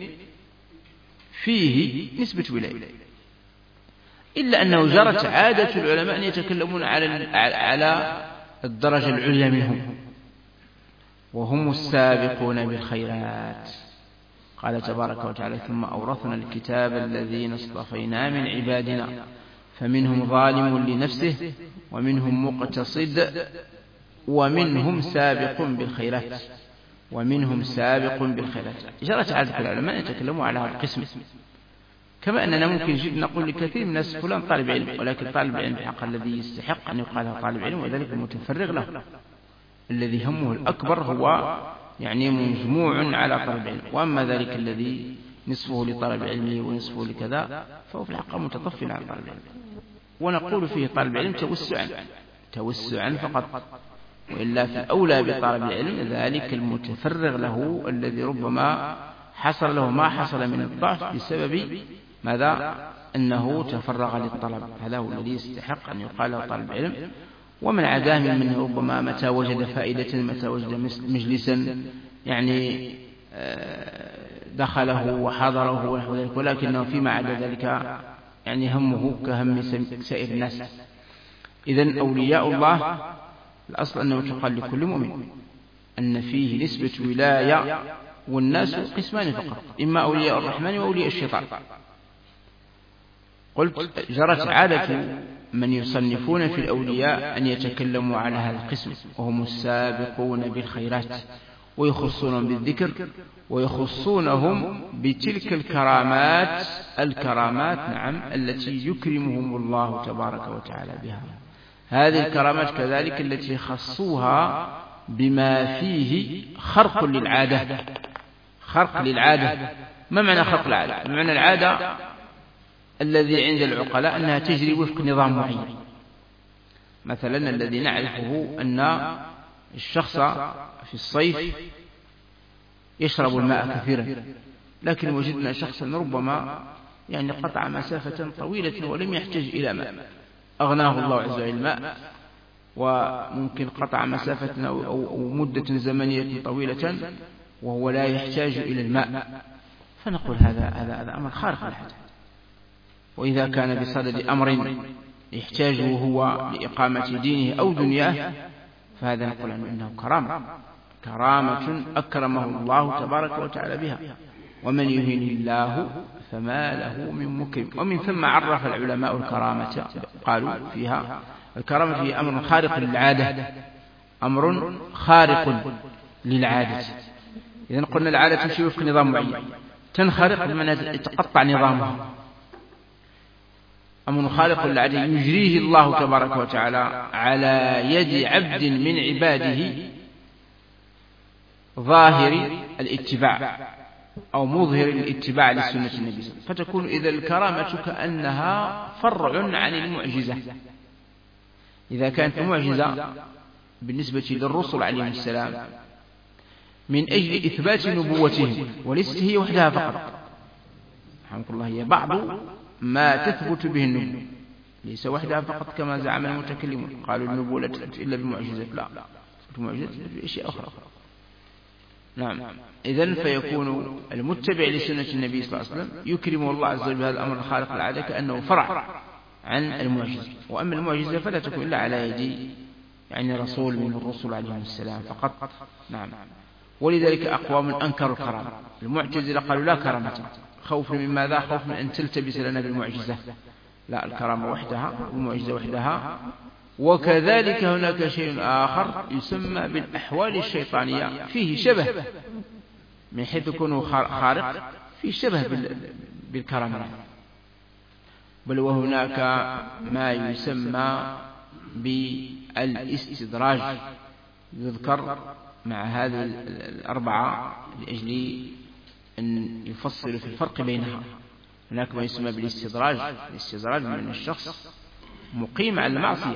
S1: فيه نسبة ولاية، إلا أنه جرت عادة العلماء أن يتكلمون على على الدرجة العليا منهم، وهم السابقون بالخيرات. قال تبارك وتعالى: ثم أورثنا الكتاب الذين اصطفينا من عبادنا فمنهم ظالم لنفسه ومنهم مقتصد ومنهم سابق بالخيرات ومنهم سابق بالخيرات. جرت عادة العلماء يتكلموا على هذا القسم، كما أننا ممكن جد نقول لكثير من الناس فلان طالب علم، ولكن طالب علم بحق الذي يستحق أن يقال له طالب علم، وذلك المتفرغ له الذي همه الأكبر هو يعني مجموع على طالب علم. وأما ذلك الذي نصفه لطالب علمه ونصفه لكذا فهو في الحقيقة متطفل على طالب علم، ونقول فيه طالب علم توسعا توسعا فقط، وإلا في الأولى بطالب العلم ذلك المتفرغ له الذي ربما حصل له ما حصل من الضعف بسبب ماذا؟ أنه تفرغ للطلب. هذا هو الذي يستحق أن يقال له طالب علم. ومن عداه من ربما متى وجد فائدة، متى وجد مجلسا يعني دخله وحضره ونحو ذلك، ولكنه فيما عدا ذلك يعني همه كهم سائر الناس. إذن أولياء الله الأصل أنه تقال لكل مؤمن أن فيه نسبة ولاية، والناس قسمان فقط: إما أولياء الرحمن وأولياء الشيطان. قلت جرت عادة من يصنفون في الأولياء أن يتكلموا على هذا القسم، وهم السابقون بالخيرات، ويخصونهم بالذكر، ويخصونهم بتلك الكرامات الكرامات نعم التي يكرمهم الله تبارك وتعالى بها. هذه الكرامات كذلك التي خصوها بما فيه خرق للعادة. خرق للعادة، ما معنى خرق العادة؟ معنى العادة الذي عند العقلاء أنها تجري وفق نظام معين. مثلا الذي نعرفه أن الشخص في الصيف يشرب الماء كثيرا، لكن وجدنا شخصا ربما يعني قطع مسافة طويلة ولم يحتاج إلى ماء، أغناه الله عز وجل الماء وممكن قطع مسافة أو مدة زمنية طويلة وهو لا يحتاج إلى الماء، فنقول هذا هذا هذا أمر خارق للعادة. وإذا كان بصدد أمر يحتاجه هو لإقامة دينه أو دنياه فهذا نقول عنه إنه كرامة كرامة أكرمه الله تبارك وتعالى بها، ومن يهن الله فما له من مكرم. ومن ثم عرف العلماء الكرامة، قالوا فيها الكرامة هي أمر خارق للعادة، أمر خارق للعادة. إذن قلنا العادة تمشي وفق نظام معين، تنخرق بمعنى يتقطع نظامها. أمر خارق للعادة يجريه الله تبارك وتعالى على يد عبد من عباده ظاهر الاتباع أو مظهر الاتباع لسنة النبي صلى الله عليه وسلم، فتكون إذا الكرامة كأنها فرع عن المعجزة. إذا كانت المعجزة بالنسبة للرسل عليهم السلام من أجل إثبات نبوتهم وليست هي وحدها فقط، رحمك الله، هي بعض ما تثبت به النبوة، ليس وحدها فقط كما زعم المتكلمون، قالوا النبوة لا تثبت إلا بالمعجزات، لا، المعجزات بأشياء أخرى. نعم. إذن فيكون المتبع لسنة النبي صلى الله عليه وسلم يكرم الله عز وجل بهذا الأمر الخارق العادة كأنه فرع عن المعجزة. وأما المعجزة فلا تكون إلا على يد يعني رسول من الرسل عليهم السلام فقط. نعم. ولذلك أقوام أنكروا الكرامة، المعتزلة قالوا لا كرامة، خوف من ماذا؟ خوف من أن تلتبس لنا بالمعجزة، لا، الكرامة وحدها والمعجزة وحدها. وكذلك هناك شيء آخر يسمى بالأحوال الشيطانية، فيه شبه من حيث يكون خارق، فيه شبه بالكرامة. بل وهناك ما يسمى بالاستدراج يذكر مع هذه الأربعة لأجل أن يفصل في الفرق بينها. هناك ما يسمى بالاستدراج، الاستدراج من الشخص مقيم على المعصية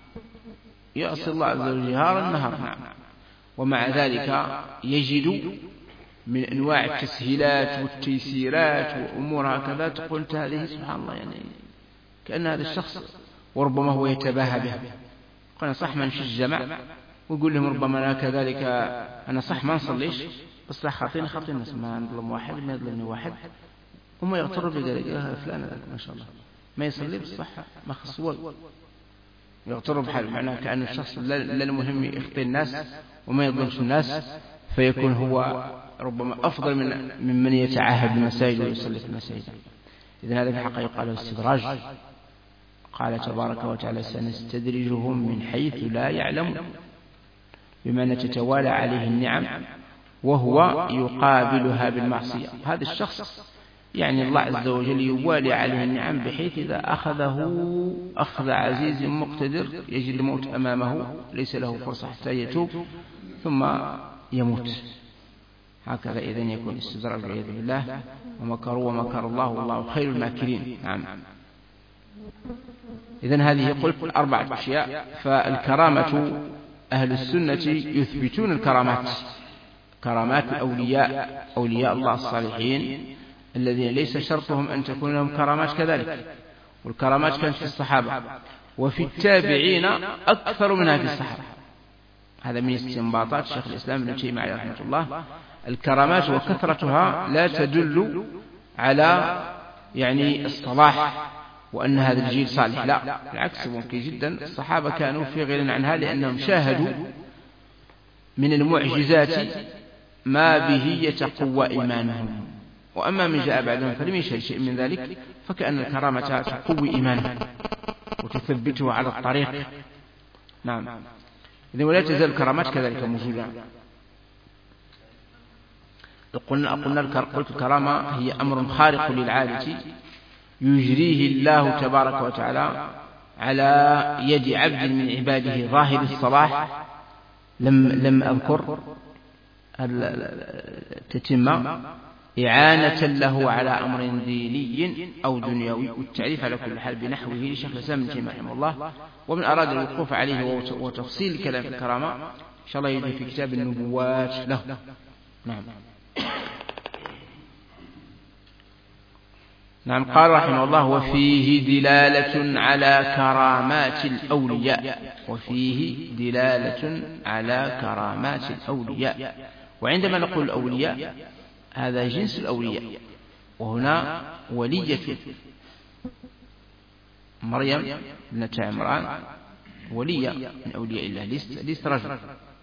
S1: يعصي الله عز وجل جهارا نهارا، نعم، ومع ذلك يجد من أنواع التسهيلات والتيسيرات وأمور هكذا تقول هذه سبحان الله، يعني كأن هذا الشخص وربما هو يتباهى بها. قلنا صح ما نمشي الجماعة ويقول لهم ربما أنا كذلك، أنا صح ما نصليش بس صح خاطيني خاطين الناس، ما نظلم واحد ما يظلمني واحد، هم يغتروا بذلك، يا فلان ما شاء الله ما يصلي بس صح ما خصول، يغتروا بحاله، معناه كأن الشخص لا المهم يخطي الناس وما يظلمش الناس، فيكون هو ربما أفضل من ممن يتعاهد بالمساجد ويصلي في المساجد. إذن هذا في الحقيقة يقال استدراج. قال تبارك وتعالى سنستدرجهم من حيث لا يعلمون، بمعنى تتوالى عليه النعم وهو يقابلها بالمعصية. هذا الشخص يعني الله عز وجل يوالي عليه النعم بحيث إذا أخذه أخذ عزيز مقتدر يجد الموت أمامه ليس له فرصة حتى يتوب ثم يموت. هكذا إذن يكون استدراج والعياذ بالله. ومكروا ومكر الله والله خير الماكرين. نعم. إذن هذه قلت أربعة أشياء. فالكرامة أهل السنة يثبتون الكرامات، كرامات الأولياء، أولياء الله الصالحين الذين ليس شرطهم أن تكون لهم كرامات كذلك، والكرامات كانت في الصحابة وفي التابعين أكثر منها في الصحابة. هذا من استنباطات شيخ الإسلام ابن تيمية عليه رحمة الله. الكرامات وكثرتها لا تدل على يعني الصلاح وأن هذا الجيل صالح، لا، بالعكس ممكن جدا الصحابة كانوا في غنى عنها لأنهم شاهدوا من المعجزات ما به يتقوى إيمانهم. وأما من جاء بعدهم فلم يشهد شيء من ذلك، فكأن الكرامة تقوي إيمانه وتثبته على الطريق. نعم. إذن ولا تزال الكرامات كذلك موجودة. قلنا قلنا قلت الكرامة هي أمر خارق للعادة يجريه الله تبارك وتعالى على يد عبد من عباده ظاهر الصلاح. لم لم أذكر تتم إعانة له على أمر ديني أو دنيوي، والتعريف على كل حال بنحوه لشيخ الإسلام ابن تيمية رحمه الله. ومن أراد الوقوف عليه وتفصيل الكلام في الكرامة إن شاء الله يجي في كتاب النبوات له. نعم. نعم. قال رحمه الله: وفيه دلالة على كرامات الأولياء. وفيه دلالة على كرامات الأولياء. وعندما نقول الأولياء هذا جنس الأولياء، وهنا ولية مريم ابنة عمران ولية من أولياء الله، ليست رجل.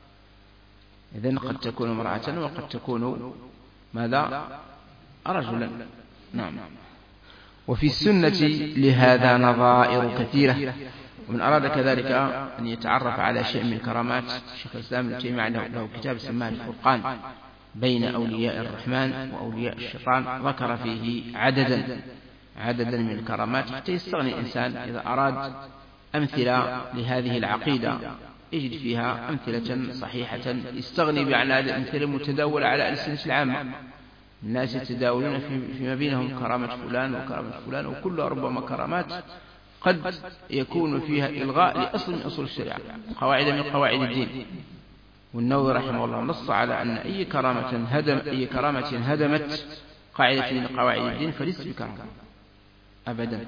S1: إذن قد تكون امرأة وقد تكون ماذا؟ رجلا. نعم. وفي السنة لهذا نظائر كثيرة. ومن أراد كذلك أن يتعرف على شيء من كرامات شيخ الإسلام ابن تيمية له كتاب سماه الفرقان بين أولياء الرحمن وأولياء الشيطان، ذكر فيه عددا عددا من الكرامات حتى يستغني الإنسان إذا أراد أمثلة لهذه العقيدة يجد فيها أمثلة صحيحة يستغني عن هذه الأمثلة المتداولة على ألسنة العامة. الناس يتداولون فيما بينهم كرامة فلان وكرامة فلان، وكلها ربما كرامات قد يكون فيها إلغاء لأصل من أصول الشريعة، قواعد من قواعد الدين. والنووي رحمه الله نص على أن أي كرامة هدم أي كرامة هدمت قاعدة من قواعد الدين فليست بكرامة أبدا.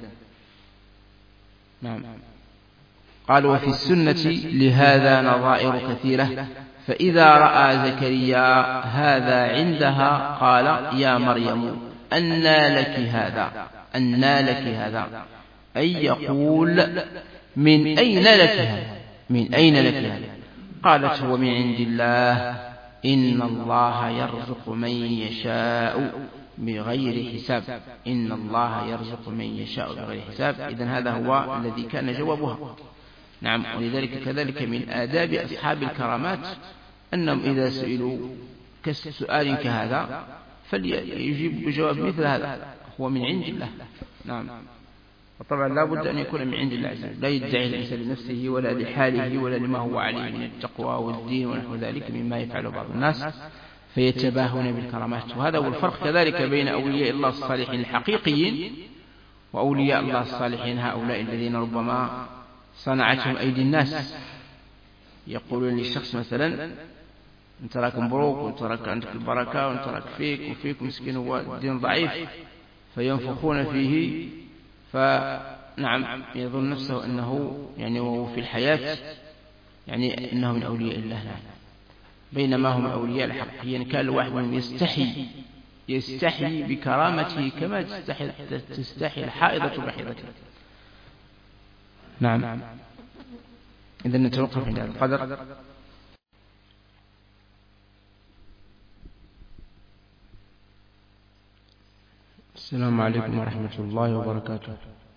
S1: نعم. قال: وفي السنة لهذا نظائر كثيرة، فإذا رأى زكريا هذا عندها قال: يا مريم أنى لك هذا أنى لك هذا أي يقول: من أين لك هذا من أين لك هذا؟ قالت: هو من عند الله، إن الله يرزق من يشاء بغير حساب إن الله يرزق من يشاء بغير حساب. إذن هذا هو الذي كان جوابها. نعم. ولذلك كذلك من آداب أصحاب الكرامات أنهم إذا سئلوا كسؤال كهذا فليجيب بجواب مثل هذا: هو من عند الله. نعم. وطبعا لا بد أن يكون من عند الله عز وجل، لا يدعي الإنسان لنفسه ولا لحاله ولا لما هو عليه من التقوى والدين ونحو ذلك مما يفعله بعض الناس فيتباهون بالكرامات. وهذا هو الفرق كذلك بين أولياء الله الصالحين الحقيقيين وأولياء الله الصالحين هؤلاء الذين ربما صنعتهم أيدي الناس. يقولون للشخص مثلا: أنت راك مبروك وأنت راك عندك البركة وأنت راك فيك وفيك مسكين هو الدين ضعيف، فينفخون فيه، فنعم يظن نفسه أنه يعني وهو في الحياة يعني أنه من أولياء الله، نعم. بينما هم أولياء الحقيقيين كان الواحد منهم يستحي يستحي بكرامته كما تستحي, تستحي الحائضة بحيضتها. نعم. إذن نتوقف عند هذا القدر. السلام عليكم ورحمة الله وبركاته.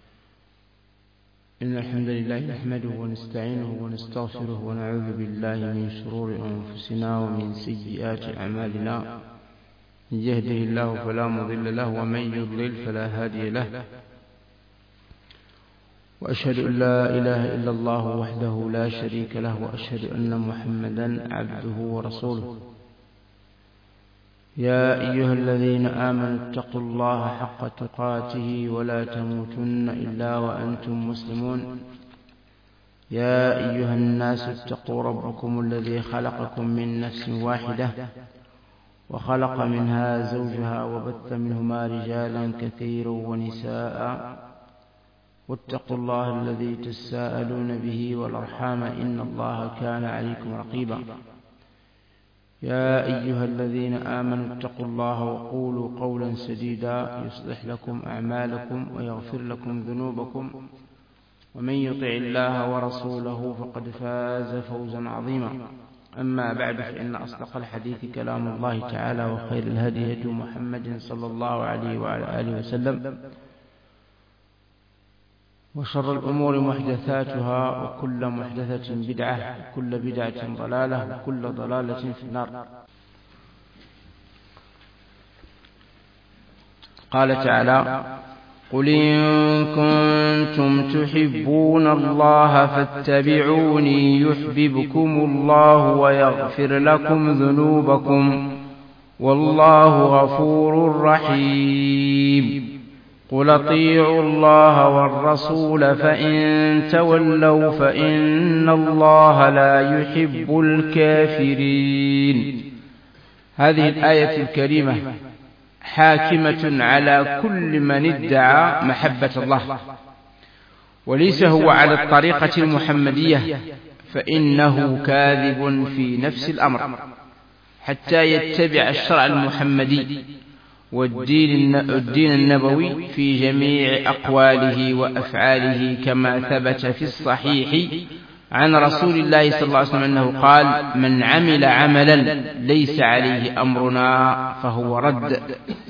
S1: إن الحمد لله نحمده ونستعينه ونستغفره ونعوذ بالله من شرور أنفسنا ومن سيئات أعمالنا. من يهده الله فلا مضل له ومن يضلل فلا هادي له. وأشهد أن لا إله إلا الله وحده لا شريك له، وأشهد أن محمدا عبده ورسوله. يا أيها الذين آمنوا اتقوا الله حق تقاته ولا تموتن إلا وأنتم مسلمون. يا أيها الناس اتقوا ربكم الذي خلقكم من نفس واحدة وخلق منها زوجها وبث منهما رجالا كثيرا ونساء، واتقوا الله الذي تساءلون به والأرحام إن الله كان عليكم رقيبا. يا أيها الذين آمنوا اتقوا الله وقولوا قولا سديدا يصلح لكم أعمالكم ويغفر لكم ذنوبكم، ومن يطع الله ورسوله فقد فاز فوزا عظيما. أما بعد، فإن أصدق الحديث كلام الله تعالى، وخير الهدي هدي محمد صلى الله عليه وعلى آله وسلم، وشر الأمور محدثاتها، وكل محدثة بدعة، وكل بدعة ضلالة، وكل ضلالة في النار. قال تعالى: قل إن كنتم تحبون الله فاتبعوني يحببكم الله ويغفر لكم ذنوبكم والله غفور رحيم. قل اطيعوا الله والرسول فإن تولوا فإن الله لا يحب الكافرين. هذه الآية الكريمة حاكمة على كل من ادعى محبة الله، وليس هو على الطريقة المحمدية، فإنه كاذب في نفس الأمر حتى يتبع الشرع المحمدي والدين النبوي في جميع أقواله وأفعاله، كما ثبت في الصحيح عن رسول الله صلى الله عليه وسلم أنه قال: من عمل عملا ليس عليه أمرنا فهو رد.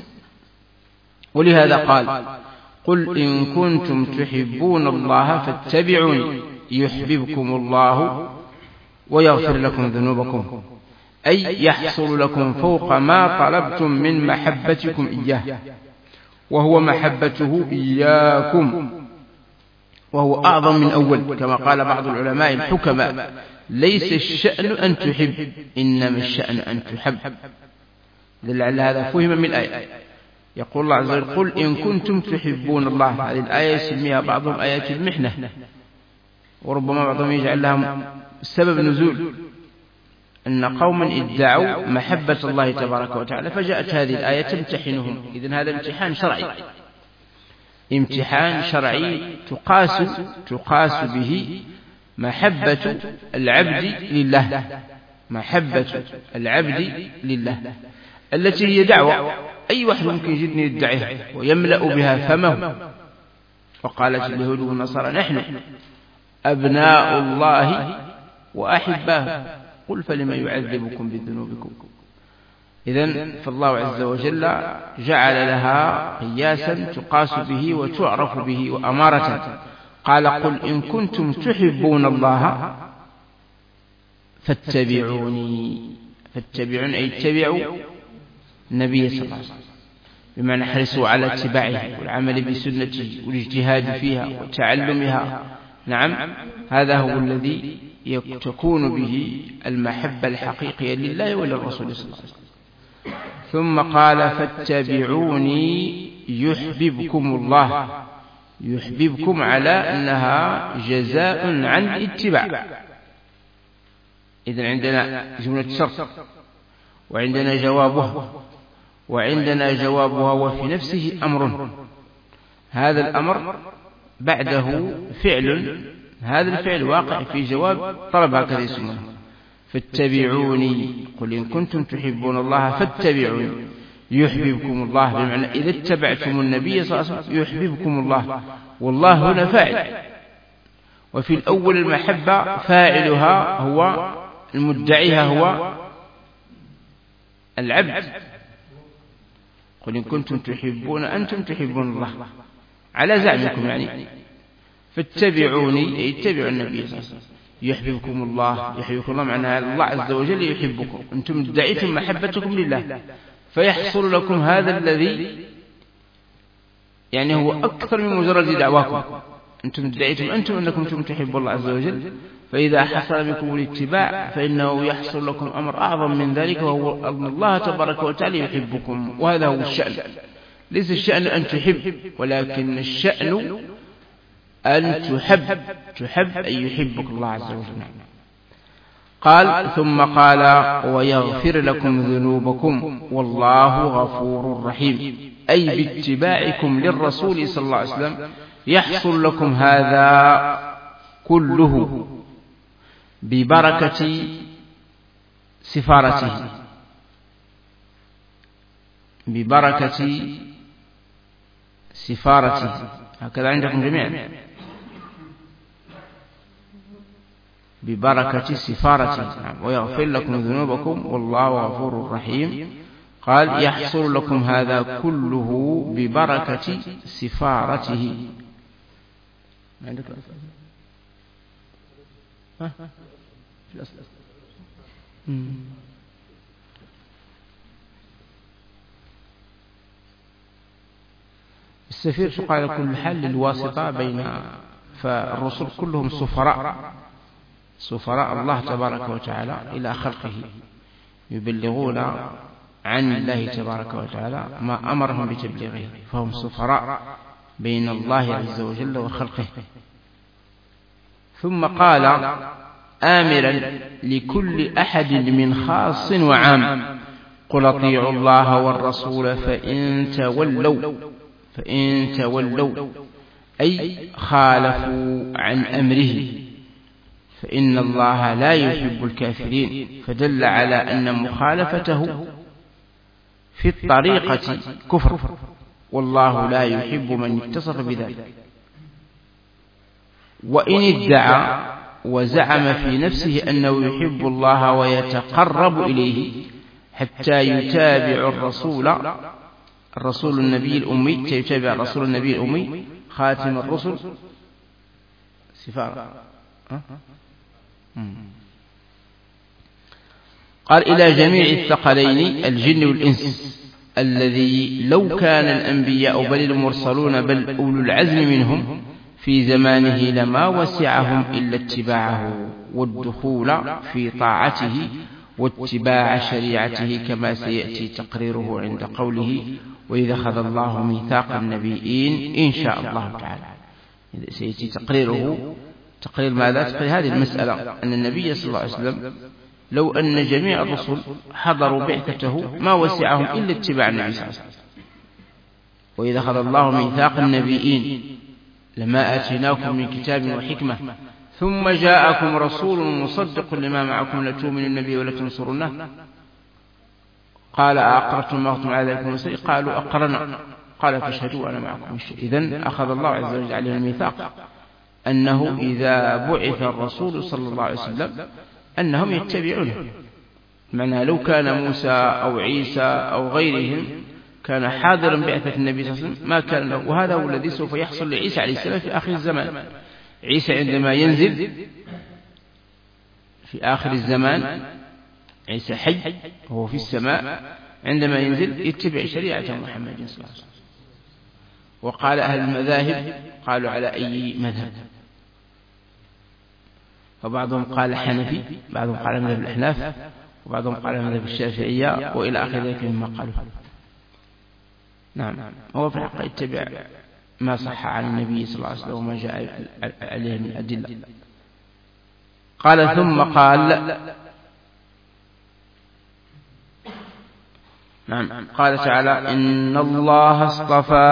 S1: ولهذا قال: قل إن كنتم تحبون الله فاتبعوني يحببكم الله ويغفر لكم ذنوبكم، أي يحصل لكم فوق ما طلبتم من محبتكم إياه، وهو محبته إياكم، وهو أعظم من أول، كما قال بعض العلماء الحكماء: ليس الشأن أن تحب، إنما الشأن أن تحب. لعل هذا فهم من الآية. يقول الله عز وجل: قل إن كنتم تحبون الله. هذه الآية يسميها بعضهم آيات المحنة، وربما بعضهم يجعل لها سبب نزول، أن قوما ادعوا محبة الله تبارك وتعالى فجاءت هذه الآية تمتحنهم. إذن هذا امتحان شرعي، امتحان شرعي تقاس تقاس به محبة العبد لله، محبة العبد لله التي هي دعوة. أي واحد ممكن جدا يدعيها ويملأ بها فمه. وقالت اليهود والنصارى: نحن أبناء الله وأحباه، قل فلما يعذبكم بذنوبكم. إذن فالله عز وجل جعل لها قياسا تقاس به وتعرف به وأمارة. قال: قل إن كنتم تحبون الله فاتبعوني. فاتبعون أي اتبعوا النبي صلى الله عليه وسلم، بمعنى احرصوا على اتباعه والعمل بسنته والاجتهاد فيها وتعلمها. نعم، هذا هو الذي تكون به المحبة الحقيقية لله وللرسول صلى الله عليه وسلم. ثم قال: فاتبعوني يحببكم الله. يحببكم على أنها جزاء عن الاتباع. إذن عندنا جملة شرط، وعندنا جوابها، وعندنا جوابها وفي نفسه أمر. هذا الأمر بعده فعل، هذا الفعل واقع في جواب طلب، هكذا اسمه. فاتبعوني، قل إن كنتم تحبون الله فاتبعوني يحببكم الله، بمعنى إذا اتبعتم النبي صلى الله عليه وسلم يحببكم الله. والله هنا فاعل، وفي الأول المحبة فاعلها هو المدعيها هو العبد. قل إن كنتم تحبون أنتم تحبون الله على زعمكم، يعني فاتبعوني أي اتبعوا النبي صلى الله عليه وسلم يحببكم الله. يحببكم الله معناها الله عز وجل يحبكم، أنتم ادعيتم محبتكم لله، فيحصل لكم هذا الذي يعني هو أكثر من مجرد دعواكم. أنتم ادعيتم أنتم أنكم تحبوا الله عز وجل، فإذا حصل بكم الاتباع فإنه يحصل لكم أمر أعظم من ذلك، وهو أن الله تبارك وتعالى يحبكم. وهذا هو الشأن. ليس الشأن أن تحب، ولكن الشأن أن تحب. تحب أي يحبك الله عز وجل. قال: ثم قال: ويغفر لكم ذنوبكم والله غفور رحيم، أي باتباعكم للرسول صلى الله عليه وسلم يحصل لكم هذا كله ببركة سفارته، ببركة سفارته. هكذا عندكم جميعا، ببركة سفارته. ويغفر لكم ذنوبكم والله غفور رحيم. قال: يحصل لكم هذا كله ببركة سفارته. ما عندك ها؟ السفير تقال كل حل الواسطة بين، فالرسل كلهم سفراء، سفراء الله تبارك وتعالى إلى خلقه، يبلغون عن الله تبارك وتعالى ما أمرهم بتبليغه، فهم سفراء بين الله عز وجل وخلقه. ثم قال آمرا لكل أحد من خاص وعام، قل اطيعوا الله والرسول فإن تولوا فإن تولوا أي خالفوا عن أمره فإن الله لا يحب الكافرين، فدل على أن مخالفته في الطريقة كفر، والله لا يحب من اتصف بذلك. وإن ادعى وزعم في نفسه أنه يحب الله ويتقرب إليه حتى يتابع الرسول الرسول النبي الأمي يتابع الرسول النبي الأمي خاتم الرسل سفارة قال إلى جميع الثقلين الجن والإنس، الذي لو كان الأنبياء بل المرسلون بل أولو العزم منهم في زمانه لما وسعهم إلا اتباعه والدخول في طاعته واتباع شريعته، كما سيأتي تقريره عند قوله وإذا أخذ الله ميثاق النبيين إن شاء الله تعالى. سيأتي تقريره تقرير ماذا؟ تقرير هذه المسألة أن النبي صلى الله عليه وسلم لو أن جميع الرسل حضروا بعثته ما وسعهم إلا اتباع النبي صلى الله عليه وسلم. وإذا أخذ الله ميثاق النبيين لما آتيناكم من كتاب وحكمة ثم جاءكم رسول مصدق لما معكم لتؤمنن النبي ولتنصرنه قال أأقررتم ما أخذتم على ذلك؟ قالوا أقرنا قال فاشهدوا أنا معكم. إذن أخذ الله عز وجل عليه الميثاق أنه إذا بعث الرسول صلى الله عليه وسلم أنهم يتبعونه. معنى لو كان موسى أو عيسى أو غيرهم كان حاضرا بعثة النبي صلى الله عليه وسلم ما كان له، وهذا هو الذي سوف يحصل لعيسى عليه السلام في آخر الزمان. عيسى عندما ينزل في آخر الزمان، عيسى حي وهو في السماء، عندما ينزل يتبع شريعة محمد صلى الله عليه وسلم. وقال أهل المذاهب قالوا على أي مذهب؟ فبعضهم قال حنفي، بعضهم قال مذهب الأحناف، وبعضهم قال مذهب الشافعية، وإلى آخر ذلك مما قالوا. نعم، هو في الحق يتبع ما صح عن النبي صلى الله عليه وسلم وما جاء عليه من أدلة. قال ثم قال نعم قال تعالى إن الله اصطفى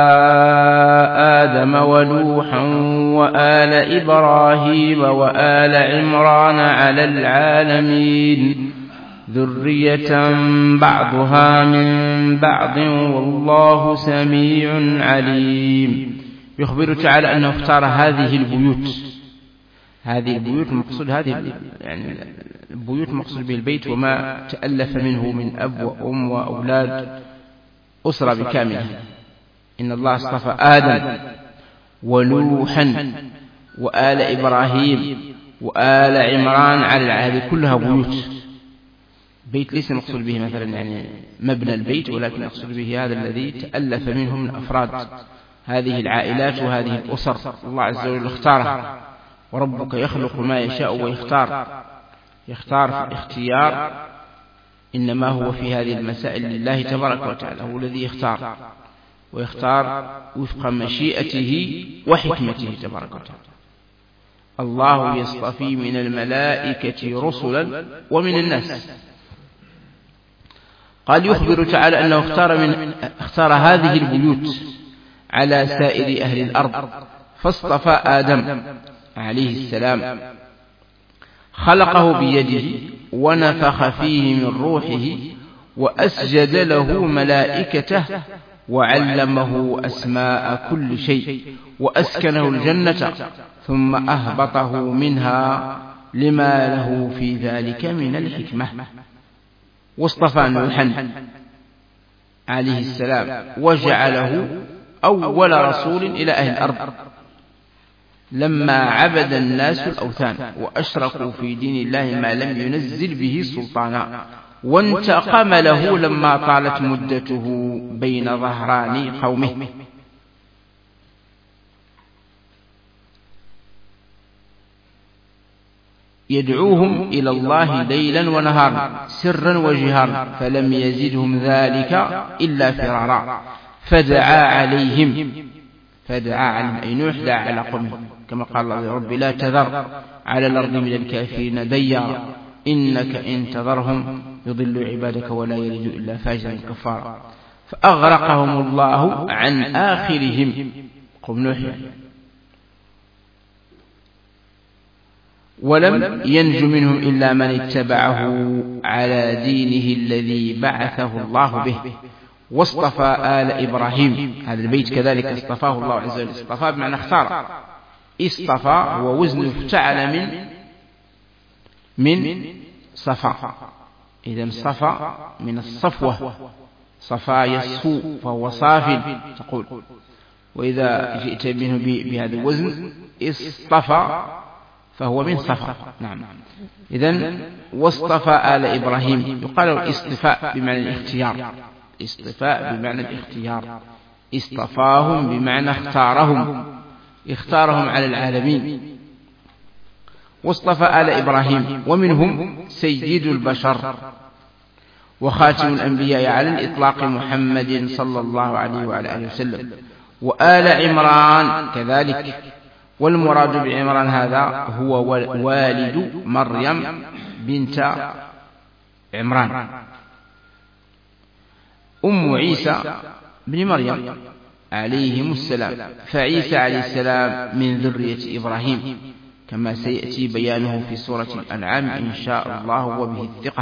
S1: آدم ونوحا وآل إبراهيم وآل عمران على العالمين ذرية بعضها من بعض والله سميع عليم. يخبر تعالى أنه اختار هذه البيوت، هذه البيوت مقصود هذه يعني البيوت مقصود به البيت وما تألف منه من أب وأم وأولاد، أسرة بكاملها. إن الله اصطفى آدم ونوحا وآل إبراهيم وآل عمران على العالمين، كلها بيوت. بيت ليس مقصود به مثلا يعني مبنى البيت، ولكن مقصود به هذا الذي تألف منه من أفراد هذه العائلات وهذه الأسر. الله عز وجل اختارها، وربك يخلق ما يشاء ويختار. يختار في الاختيار إنما هو في هذه المسائل لله تبارك وتعالى، هو الذي يختار، ويختار وفق مشيئته وحكمته تبارك وتعالى. الله يصطفي من الملائكة رسلا ومن الناس. قال يخبر تعالى أنه اختار, من اختار هذه البيوت على سائر أهل الأرض، فاصطفى آدم عليه السلام، خلقه بيده ونفخ فيه من روحه وأسجد له ملائكته وعلمه أسماء كل شيء وأسكنه الجنة ثم أهبطه منها لما له في ذلك من الحكمة. واصطفى نوحا عليه السلام وجعله أول رسول إلى أهل الأرض لما عبد الناس الأوثان وأشركوا في دين الله ما لم ينزل به سلطانا، وانتقم له لما طالت مدته بين ظهران قومه. يدعوهم إلى الله ليلا ونهارا سرا وجهارا فلم يزدهم ذلك إلا فرارا، فدعا عليهم فدعا عليهم أي نوح دعا على قومه كما قال الله رب لا تذر على الأرض من الكافرين ديارا إنك إن تذرهم يضل عبادك ولا يلد إلا فاجرا كفارا فأغرقهم الله عن آخرهم قوم نوح. ولم ينج منهم إلا من اتبعه على دينه الذي بعثه الله به واصطفى آل إبراهيم. هذا البيت كذلك اصطفاه الله عز وجل. اصطفى بمعنى اختار. اصطفى هو وزن افتعل من من صفا. إذا صفى من الصفوة، صفا يصفو فهو صاف تقول. وإذا جئت منه بهذا الوزن اصطفى فهو من صفا. نعم. إذن واصطفى آل إبراهيم. يقال الاصطفاء بمعنى الاختيار. اصطفاء بمعنى الاختيار. اصطفاهم بمعنى اختارهم، اختارهم على العالمين. واصطفى آل إبراهيم ومنهم سيد البشر وخاتم الأنبياء على الإطلاق محمد صلى الله عليه وعلى آله وسلم. وآل عمران كذلك. والمراد بعمران هذا هو والد مريم بنت عمران أم عيسى بن مريم عليهم السلام. فعيسى عليه السلام من ذرية إبراهيم كما سيأتي بيانه في سورة الأنعام إن شاء الله وبه الثقة.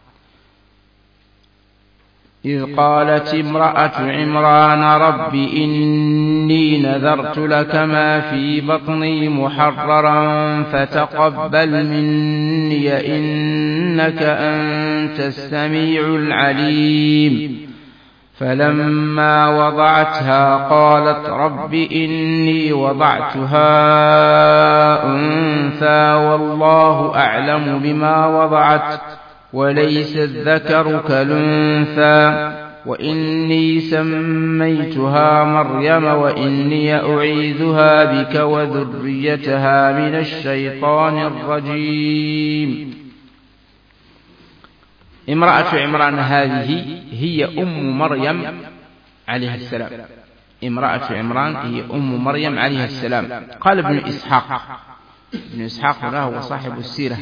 S1: إذ قالت امرأة عمران رب إني نذرت لك ما في بطني محررا فتقبل مني إنك أنت السميع العليم. فلما وضعتها قالت رب إني وضعتها أنثى والله أعلم بما وضعت وليس الذكر كالأنثى وإني سميتها مريم وإني أعيذها بك وذريتها من الشيطان الرجيم. امرأة عمران هذه هي أم مريم عليه السلام. امرأة عمران هي أم مريم عليه السلام. قال ابن إسحاق. ابن إسحاق هنا هو صاحب السيرة،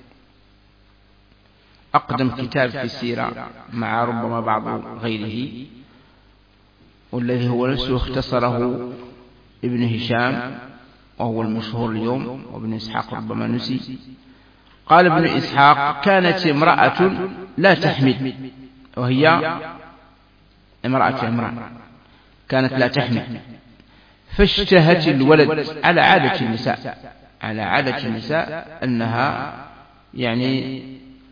S1: أقدم كتاب في السيرة مع ربما بعض غيره، والذي هو نفسه اختصره ابن هشام وهو المشهور اليوم، وابن إسحاق ربما نسي. قال ابن إسحاق كانت امرأة لا تحمل، وهي امرأة عمران كانت لا تحمل، فاشتهت الولد على عادة النساء، على عادة النساء أنها يعني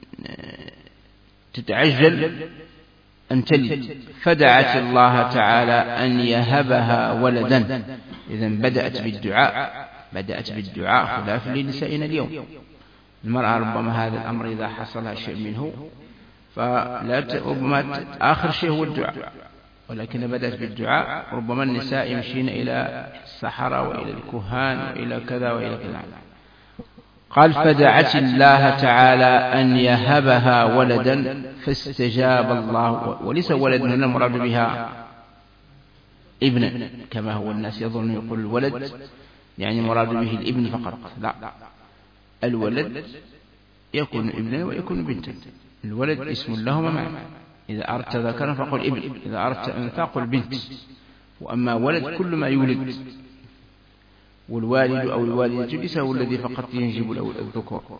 S1: تتعجل أن تلد، فدعت الله تعالى أن يهبها ولدا. إذن بدأت بالدعاء، بدأت بالدعاء خلاف لنسائنا اليوم. المرأة ربما هذا الأمر إذا حصلها شيء منه فلا ربما آخر شيء هو الدعاء، ولكن بدأت بالدعاء. ربما النساء يمشين إلى السحرة وإلى الكهان وإلى كذا وإلى كذا. قال فدعت الله تعالى أن يهبها ولدا فاستجاب الله. وليس ولد هنا المراد بها ابن كما هو الناس يظن يقول الولد يعني مراد به الابن فقط، لا، الولد يكون ابنا ويكون بنتا. الولد اسم لهما معا، إذا أردت ذكرا فقل ابن، إذا أردت أنثى قل بنت. وأما ولد كل ما يولد، والوالد أو الوالدة ليس هو الذي فقط ينجب الذكور.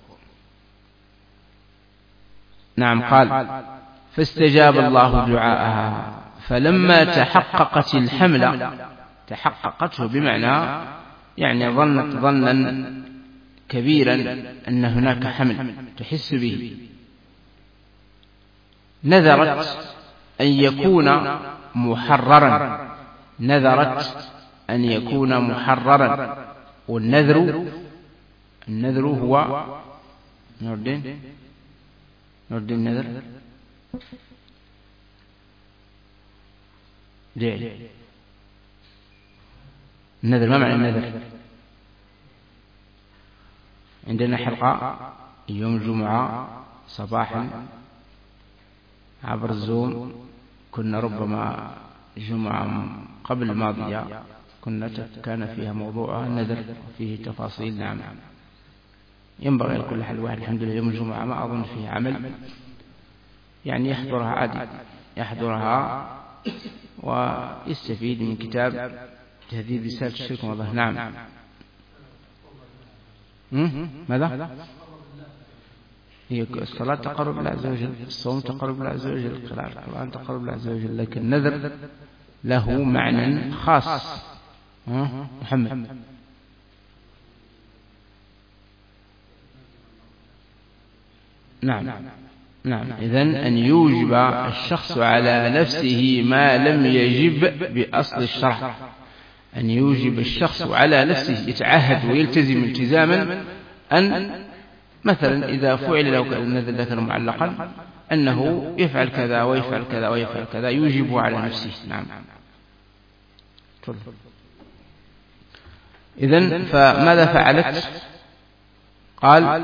S1: نعم. قال فاستجاب الله دعاءها فلما تحققت الحمل، تحققته بمعنى يعني ظنت ظنا كبيرا أن هناك حمل تحس به، نذرت أن يكون محررا، نذرت أن يكون محررا. والنذر النذر هو نردين نردين النذر جيد. النذر ما معنى النذر؟ عندنا حلقة يوم الجمعة صباحا عبر الزوم، كنا ربما جمعة قبل الماضية كنا كان فيها موضوع النذر وفيه تفاصيل. نعم. ينبغي لكل حال واحد الحمد لله يوم الجمعة ما أظن فيه عمل يعني يحضرها عادي، يحضرها ويستفيد من كتاب تهذيب رسالة الشرك والله. نعم. ماذا؟ هي الصلاة تقرب الله عز وجل، الصوم تقرب الله عز وجل، قراءة القرآن تقرب الله عز وجل، لكن النذر له معنى خاص. محمد. نعم نعم. إذن أن يوجب الشخص على نفسه ما لم يجب بأصل الشرع، أن يوجب الشخص على نفسه يتعهد ويلتزم التزاما أن مثلا إذا فعل له النذر ذكر معلقا أنه يفعل كذا ويفعل كذا ويفعل كذا يوجبه على نفسه. نعم. إذن فماذا فعلت؟ قال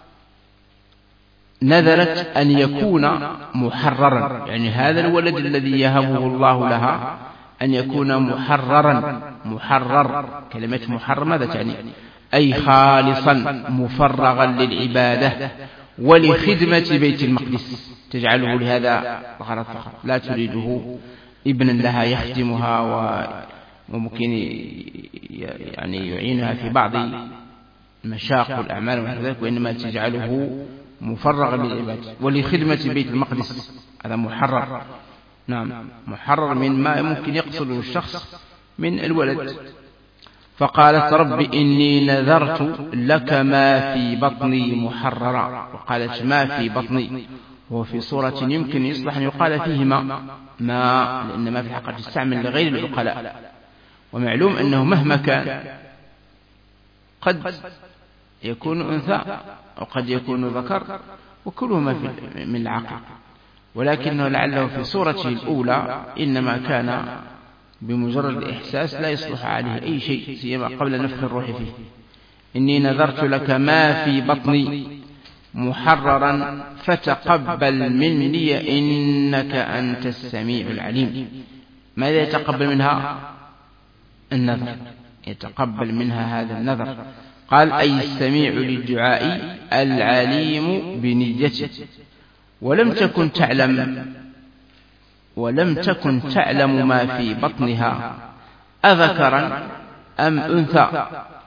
S1: نذرت أن يكون محررا، يعني هذا الولد الذي يهبه الله لها أن يكون محررا. محرر، كلمة محرر ماذا تعني؟ أي خالصا مفرغا للعبادة ولخدمة بيت المقدس، تجعله لهذا غرض فقط، لا تريده ابنا لها يخدمها وممكن يعني يعينها في بعض مشاق الأعمال وذلك، وإنما تجعله مفرغا للعبادة ولخدمة بيت المقدس، هذا محرر. نعم، محرر من ما ممكن يقصده الشخص من الولد. فقالت رب إني نذرت لك ما في بطني محررا، وقالت ما في بطني، وفي صورة يمكن يصلح أن يقال فيهما ما، لأن ما في الحقيقة تستعمل لغير العقلاء، ومعلوم أنه مهما كان قد يكون أنثى وقد يكون ذكر وكلهما من العقل، ولكنه لعله في صورته الأولى إنما كان بمجرد الإحساس لا يصلح عليه أي شيء سيما قبل نفخ الروح فيه. إني نذرت لك ما في بطني محررا فتقبل مني إنك أنت السميع العليم. ماذا يتقبل منها؟ النذر، يتقبل منها هذا النذر. قال أي السميع للدعاء العليم بنيته. ولم تكن تعلم ولم تكن تعلم ما في بطنها أذكرا أم أنثى،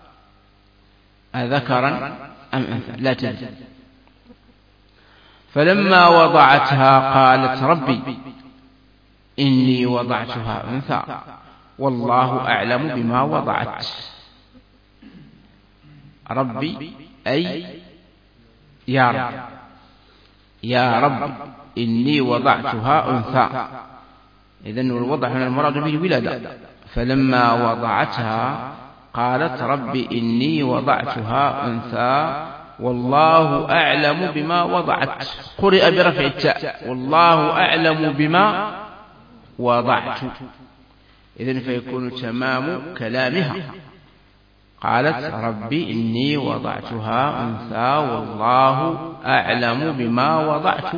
S1: أذكرا أم أنثى لا تدري. فلما وضعتها قالت ربي إني وضعتها أنثى والله أعلم بما وضعت. ربي أي يا رب، يا رب إني وضعتها أنثى. إذن الوضع هنا المراد به الولادة. فلما وضعتها قالت رب إني وضعتها أنثى والله أعلم بما وضعت. قرئ برفع التاء والله أعلم بما وضعت، إذن فيكون تمام كلامها. قالت رب إني وضعتها أنثى والله أعلم بما وضعت.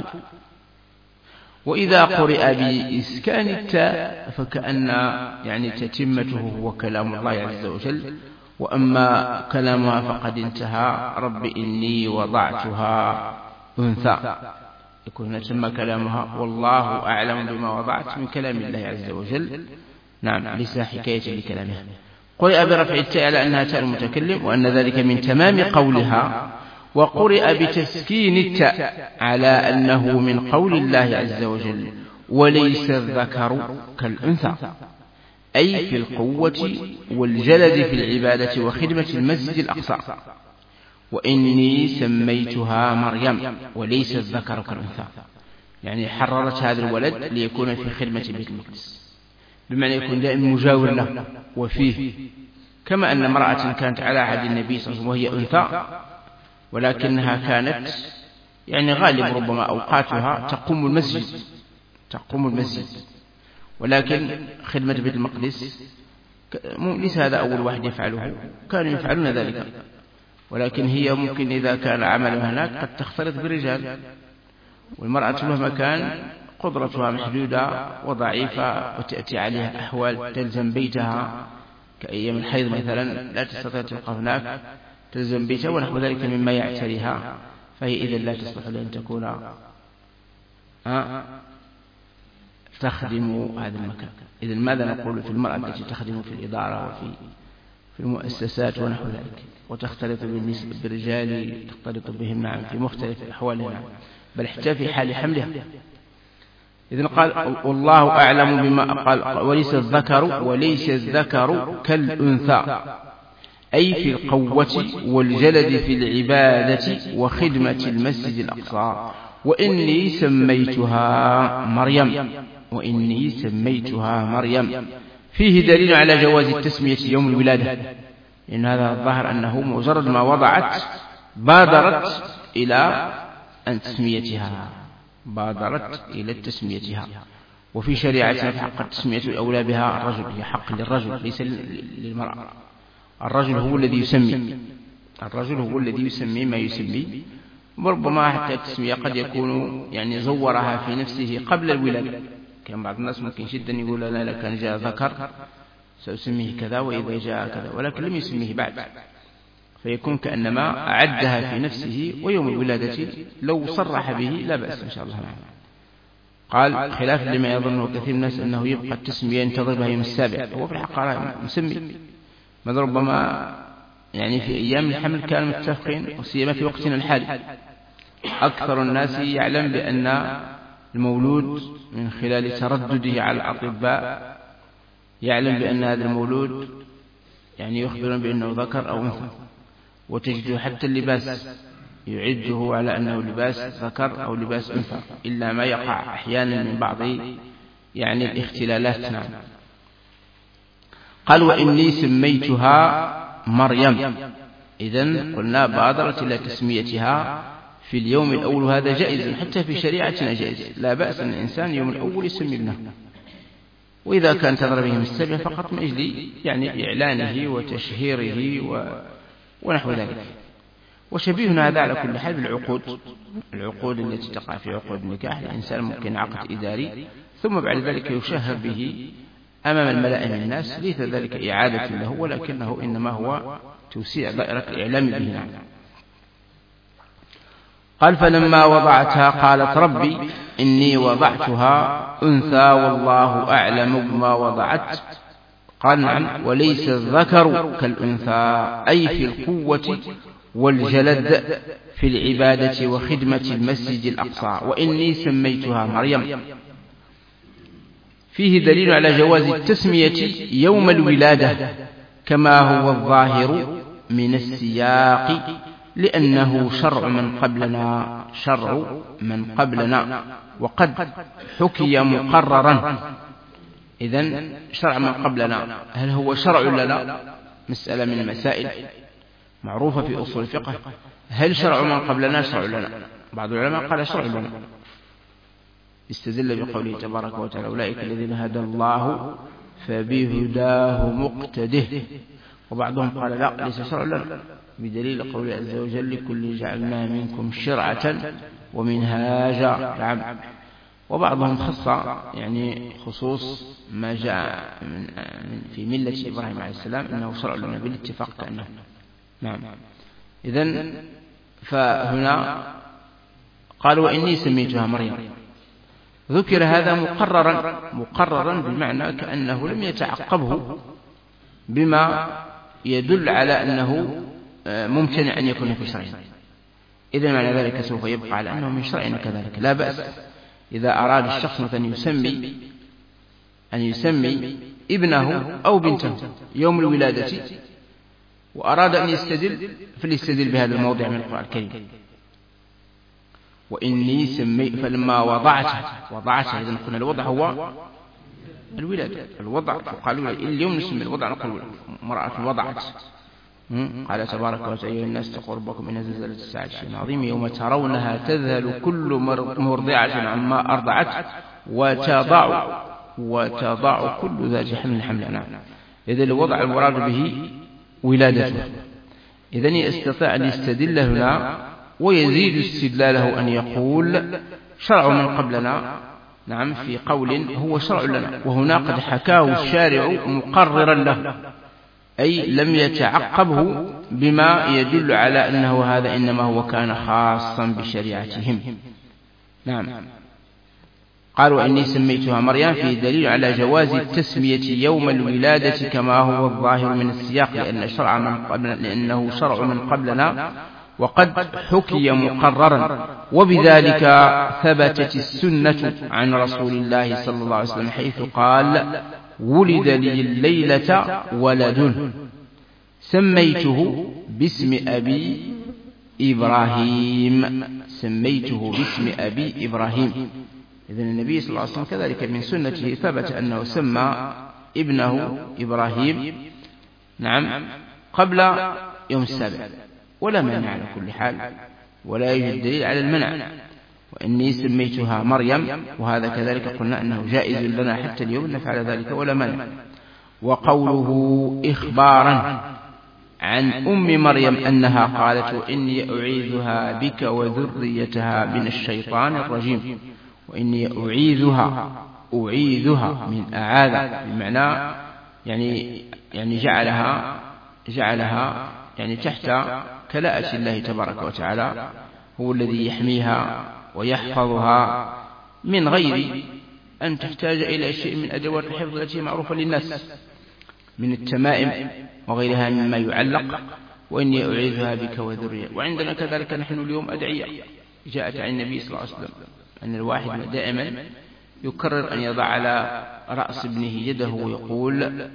S1: وإذا قرئ بإسكان التاء فكأن يعني تتمته هو كلام الله عز وجل، وأما كلامها فقد انتهى. رب إني وضعتها أنثى، يكون تم كلامها والله أعلم بما وضعت من كلام الله عز وجل. نعم، ليس حكاية لكلامها. قرئ برفع التاء على أنها تاء المتكلم وأن ذلك من تمام قولها، وقرئ بتسكين التاء على أنه من قول الله عز وجل وليس الذكر كالأنثى، أي في القوة والجلد في العبادة وخدمة المسجد الأقصى. وإني سميتها مريم وليس الذكر كالأنثى، يعني حررت هذا الولد ليكون في خدمة بيت المقدس، بمعنى يكون دائما مجاور له وفيه، كما أن امرأة كانت على عهد النبي صلى الله عليه وسلم وهي أنثى ولكنها كانت يعني غالب ربما أوقاتها تقوم المسجد تقوم المسجد ولكن خدمة بيت المقدس ليس هذا أول واحد يفعله، كانوا يفعلون ذلك، ولكن هي ممكن إذا كان عملها هناك قد تختلط بالرجال، والمرأة مهما كان قدرتها محدودة وضعيفة وتأتي عليها أحوال تلزم بيتها كأيام الحيض مثلا لا تستطيع تبقى هناك، تلزم بيتها ونحو ذلك مما يعتريها، فهي إذا لا تصلح لأن تكون تخدم هذا المكان. إذن ماذا نقول في المرأة التي تخدم في الإدارة وفي في المؤسسات ونحو ذلك، وتختلط بالنسبة بالرجال تختلط بهم نعم في مختلف أحوالها نعم، بل حتى في حال حملها. إذن قال والله أعلم بما قال وليس الذكر وليس الذكر كالأنثى، أي في القوة والجلد في العبادة وخدمة المسجد الأقصى. وإني سميتها مريم وإني سميتها مريم فيه دليل على جواز التسمية يوم الولادة، لأن هذا الظاهر أنه مجرد ما وضعت بادرت إلى أن تسميتها بادرت إلى تسميتها. وفي شريعتنا فحق التسمية أولى بها الرجل، هي حق للرجل ليس للمرأة. الرجل هو الذي يسمي الرجل هو الذي يسمي ما يسمي، وربما حتى التسمية قد يكون يعني زورها في نفسه قبل الولادة. كان بعض الناس ممكن جدا يقول أنا لو كان جاء ذكر سأسميه كذا وإذا جاء كذا، ولكن لم يسميه بعد، فيكون كأنما أعدها في نفسه، ويوم الولادة لو صرح به لا بأس إن شاء الله. قال خلاف لما يظنه كثير من الناس أنه يبقى التسمية ينتظر بها يوم السابع، هو في الحقيقة مسمي، ماذا ربما يعني في أيام الحمل كانوا متفقين، وسيما في وقتنا الحالي أكثر الناس يعلم بأن المولود من خلال تردده على الأطباء يعلم بأن هذا المولود يعني يخبرون بأنه ذكر أو أنثى، وتجد حتى اللباس يعده على أنه لباس ذكر أو لباس أنثى، إلا ما يقع أحيانا من بعض يعني الاختلالات. نعم. قال وإني سميتها مريم، إذن قلنا بادرت إلى تسميتها في اليوم الأول، وهذا جائز حتى في شريعتنا جائز، لا بأس أن الإنسان يوم الأول يسمي ابنه، وإذا كان تظهر بهم السبع فقط من أجل يعني إعلانه وتشهيره و... ونحو ذلك. وشبيهنا هذا على كل حال بالعقود، العقود التي تقع في عقود النكاح، الإنسان ممكن عقد إداري ثم بعد ذلك يشهر به أمام الملأ من الناس، ليس ذلك إعادة له، ولكنه إنما هو توسيع دائرة الإعلام به. نعم. قال فلما وضعتها قالت ربي إني وضعتها أنثى والله أعلم بما وضعت. قال نعم وليس الذكر كالأنثى، أي في القوة والجلد في العبادة وخدمة المسجد الأقصى. وإني سميتها مريم فيه دليل على جواز التسمية يوم الولادة كما هو الظاهر من السياق، لأنه شرع من قبلنا شرع من قبلنا وقد حكي مقررا. إذن شرع من قبلنا هل هو شرع لنا؟ مسألة من المسائل معروفة في أصول الفقه، هل شرع من قبلنا شرع لنا؟ بعض العلماء قال شرع لنا، استدل بقوله تبارك وتعالى أولئك الذين هدى الله فبهداه مقتده. وبعضهم قال لا ليس شرع لنا، بدليل قوله عز وجل لكل جعلنا منكم شرعة ومنهاجا. نعم. وبعضهم خص يعني خصوص ما جاء من في ملة إبراهيم عليه السلام أنه شرع لنا بالاتفاق كأنه. نعم. إذن فهنا قال وإني سميتها مريم، ذكر هذا مقررا مقررا بمعنى كأنه لم يتعقبه بما يدل على أنه ممكن أن يكون في شرعنا. إذا معنى ذلك سوف يبقى على أنه من شرعنا كذلك، لا بأس إذا أراد الشخص مثلا يسمي أن يسمي ابنه أو بنته يوم الولادة وأراد أن يستدل فليستدل بهذا الموضع من القرآن الكريم. وإني سمي فلما وضعتها وضعتها إذن قلنا الوضع هو الولادة، الوضع فقالوا اليوم نسمي الوضع نقول مرأة وضعت. قال تبارك وتعالى أيها الناس اتقوا ربكم إن زلزلة الساعة شيء عظيم يوم ترونها تذهل كل مرضعة عما أرضعت وتضع وتضع كل ذات حمل حملها. إذن الوضع المراد به ولادته. إذن يستطيع أن يستدل هنا ويزيد استدلاله أن يقول شرع من قبلنا. نعم في قول هو شرع لنا، وهنا قد حكاه الشارع مقررا له، أي لم يتعقبه بما يدل على أنه هذا إنما هو كان خاصا بشريعتهم. نعم. قال وإني سميتها مريم فيه دليل على جواز التسمية يوم الولادة كما هو الظاهر من السياق، لأن شرع من قبل لأنه شرع من قبلنا وقد حكي مقررا، وبذلك ثبتت السنة عن رسول الله صلى الله عليه وسلم حيث قال ولد لي الليلة ولد سميته باسم أبي إبراهيم سميته باسم أبي إبراهيم. إذن النبي صلى الله عليه وسلم كذلك من سنته ثبت أنه سمى ابنه إبراهيم نعم قبل يوم السابع، ولا مانع على كل حال، ولا يوجد دليل على المنع. وإني سميتها مريم، وهذا كذلك قلنا أنه جائز لنا حتى اليوم نفعل ذلك ولا مانع. وقوله إخبارا عن أم مريم أنها قالت وإني أعيذها بك وذريتها من الشيطان الرجيم. وإني أعيذها أعيذها من أعاذ بمعنى يعني يعني جعلها جعلها يعني تحت كلاءة الله تبارك وتعالى، هو الذي يحميها ويحفظها من غير أن تحتاج إلى شيء من أدوات الحفظ التي معروفة للناس من التمائم وغيرها مما يعلق. وإني أعيذها بك وذرية. وعندنا كذلك نحن اليوم أدعية جاءت عن النبي صلى الله عليه وسلم أن الواحد دائما يكرر أن يضع على رأس ابنه يده ويقول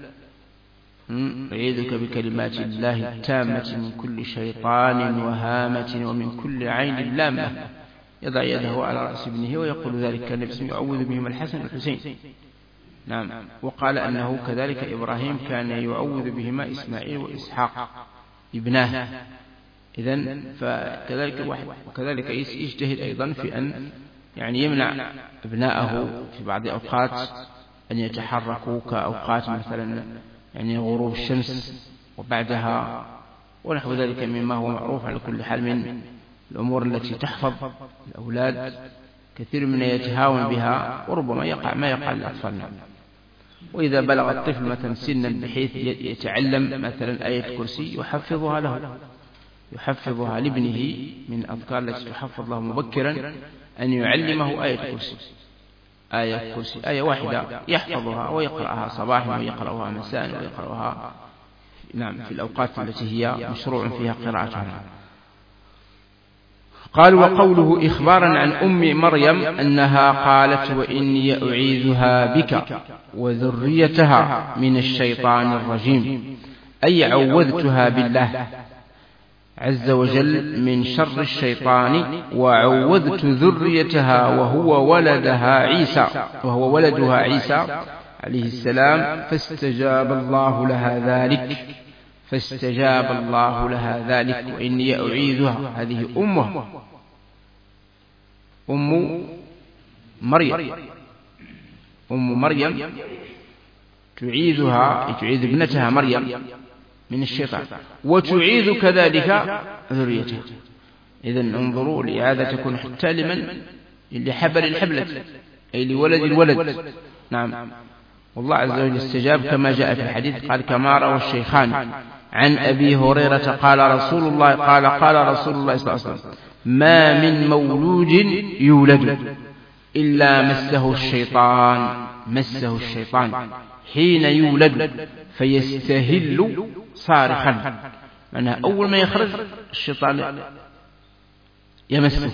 S1: أعيذك بكلمات الله التامة من كل شيطان وهامة ومن كل عين لامة. يضع يده على رأس ابنه ويقول ذلك كان النبي يعوذ بهما الحسن والحسين. نعم. وقال أنه كذلك إبراهيم كان يعوذ بهما إسماعيل وإسحاق ابناه. إذن فكذلك الواحد وكذلك يجتهد أيضا في أن يعني يمنع ابناءه في بعض الأوقات أن يتحركوا كأوقات مثلا يعني غروب الشمس وبعدها ونحو ذلك مما هو معروف على كل حال من الأمور التي تحفظ الأولاد. كثير من يتهاون بها وربما يقع ما يقع للأطفال. وإذا بلغ الطفل مثلا سنا بحيث يتعلم مثلا آية كرسي يحفظها له يحفظها لابنه من أذكار التي تحفظ له مبكرا أن يعلمه آية كرسي آية كرسي آية واحدة يحفظها ويقرأها صباحا ويقرأها مساء ويقرأها نعم في الأوقات التي هي مشروع فيها قراءتها. قال وقوله إخبارا عن أم مريم أنها قالت وإني أعيذها بك وذريتها من الشيطان الرجيم، أي عوذتها بالله عز وجل من شر الشيطان وعوذت ذريتها وهو ولدها عيسى وهو ولدها عيسى عليه السلام فاستجاب الله لها ذلك فاستجاب الله لها ذلك وإني أعيذها. هذه أمه أم مريم أم مريم تعيذها تعيذ ابنتها مريم من الشيطان وتعيذ كذلك ذريتها. إذن انظروا الإعاذة تكون حتى لمن لحبل الحبلة أي لولد الولد. نعم. والله عز وجل استجاب كما جاء في الحديث قال كما روى الشيخان عن أبي هريرة قال رسول الله قال قال رسول الله صلى الله عليه وسلم ما من مولود يولد إلا مسه الشيطان مسه الشيطان حين يولد فيستهل صارخا، معناها أول ما يخرج الشيطان يمسه.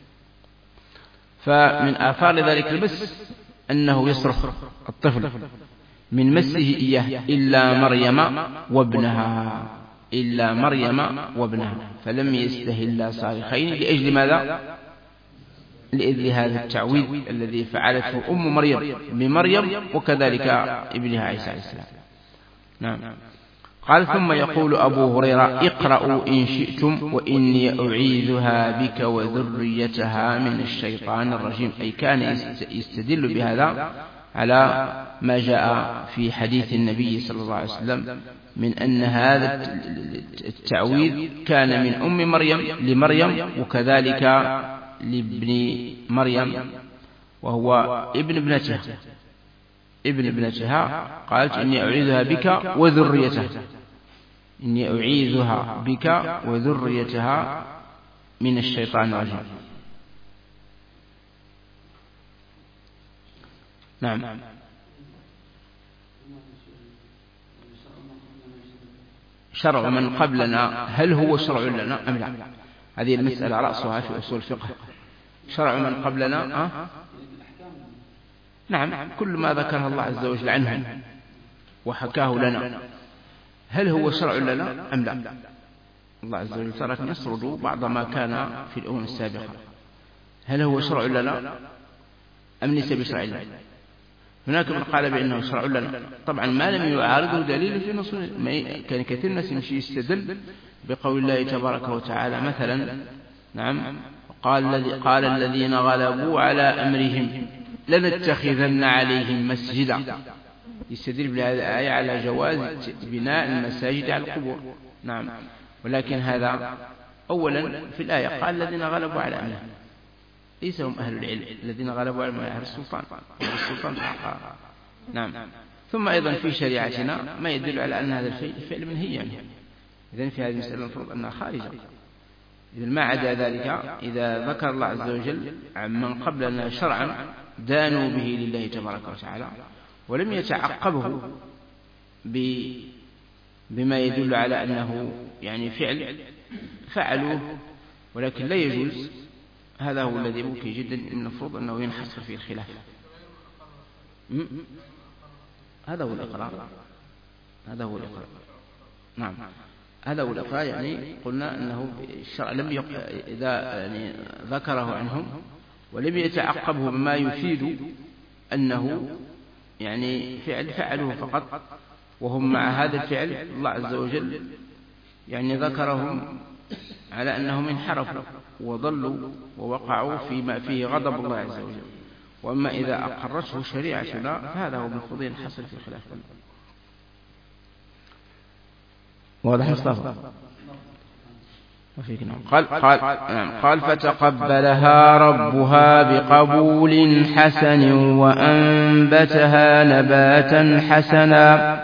S1: فمن آثار ذلك المس أنه يصرخ الطفل من مسه إياه إلا مريم وابنها إلا مريم وابنها فلم يستهلا صارخين لأجل ماذا؟ لأجل هذا التعويذ الذي فعلته أم مريم بمريم وكذلك ابنها عيسى عليه السلام. نعم. قال ثم يقول أبو هريرة اقرأوا إن شئتم وإني أعيذها بك وذريتها من الشيطان الرجيم، أي كان يستدل بهذا على ما جاء في حديث النبي صلى الله عليه وسلم من أن هذا التعويذ كان من أم مريم لمريم وكذلك لابن مريم وهو ابن ابنتها ابن ابنتها قالت إني أعيذها بك وذريتها إني أعيذها بك وذريتها من الشيطان الرجيم. نعم. شرع من قبلنا هل هو شرع لنا أم لا؟ هذه المسألة رأسها في أصول الفقه. شرع من قبلنا أه؟ نعم، كل ما ذكره الله عز وجل عنهم وحكاه لنا هل هو شرع لنا أم لا؟ الله عز وجل ترك يسرد بعض ما كان في الأمم السابقة. هل هو شرع لنا أم ليس بشرع لنا؟ هناك من قال بأنه شرع لنا، طبعا ما لم يعارضه دليل في نصوص. كان كثير الناس يمشي يستدل بقول الله تبارك وتعالى مثلا نعم قال, الذي قال الذين غلبوا على أمرهم لنتخذن عليهم مسجدا، يستدل بهذه الآية على جواز بناء المساجد على القبور. نعم، ولكن هذا أولا في الآية قال الذين غلبوا على أمرهم، ليس هم أهل العلم، الذين غلبوا على أهل السلطان السلطان نعم. ثم أيضا في شريعتنا ما يدل على أن هذا الفعل منهي عنه، إذن في هذه المسألة المفروض أنها خارجة. إذا ما عدا ذلك إذا ذكر الله عز وجل عمن قبلنا شرعا دانوا به لله تبارك وتعالى ولم يتعقبه بما يدل على أنه يعني فعل فعلوه ولكن لا يجوز، هذا هو الذي ممكن جدا من المفروض أنه ينحصر فيه الخلاف. هذا هو الإقرار، هذا هو الإقرار. نعم، هذا هو الإقرار. يعني قلنا أنه الشرع لم يق... إذا يعني ذكره عنهم ولم يتعقبه بما يفيد أنه يعني فعل فعلوه فقط وهم مع هذا الفعل، الله عز وجل يعني ذكرهم على أنهم انحرفوا وضلوا ووقعوا فيما فيه غضب الله عز وجل. وأما إذا أقرته شريعتنا فهذا هو المفروض ينحصر في الخلاف. واضح مصطفى؟ قال قال قال فتقبلها ربها بقبول حسن وأنبتها نباتا حسنا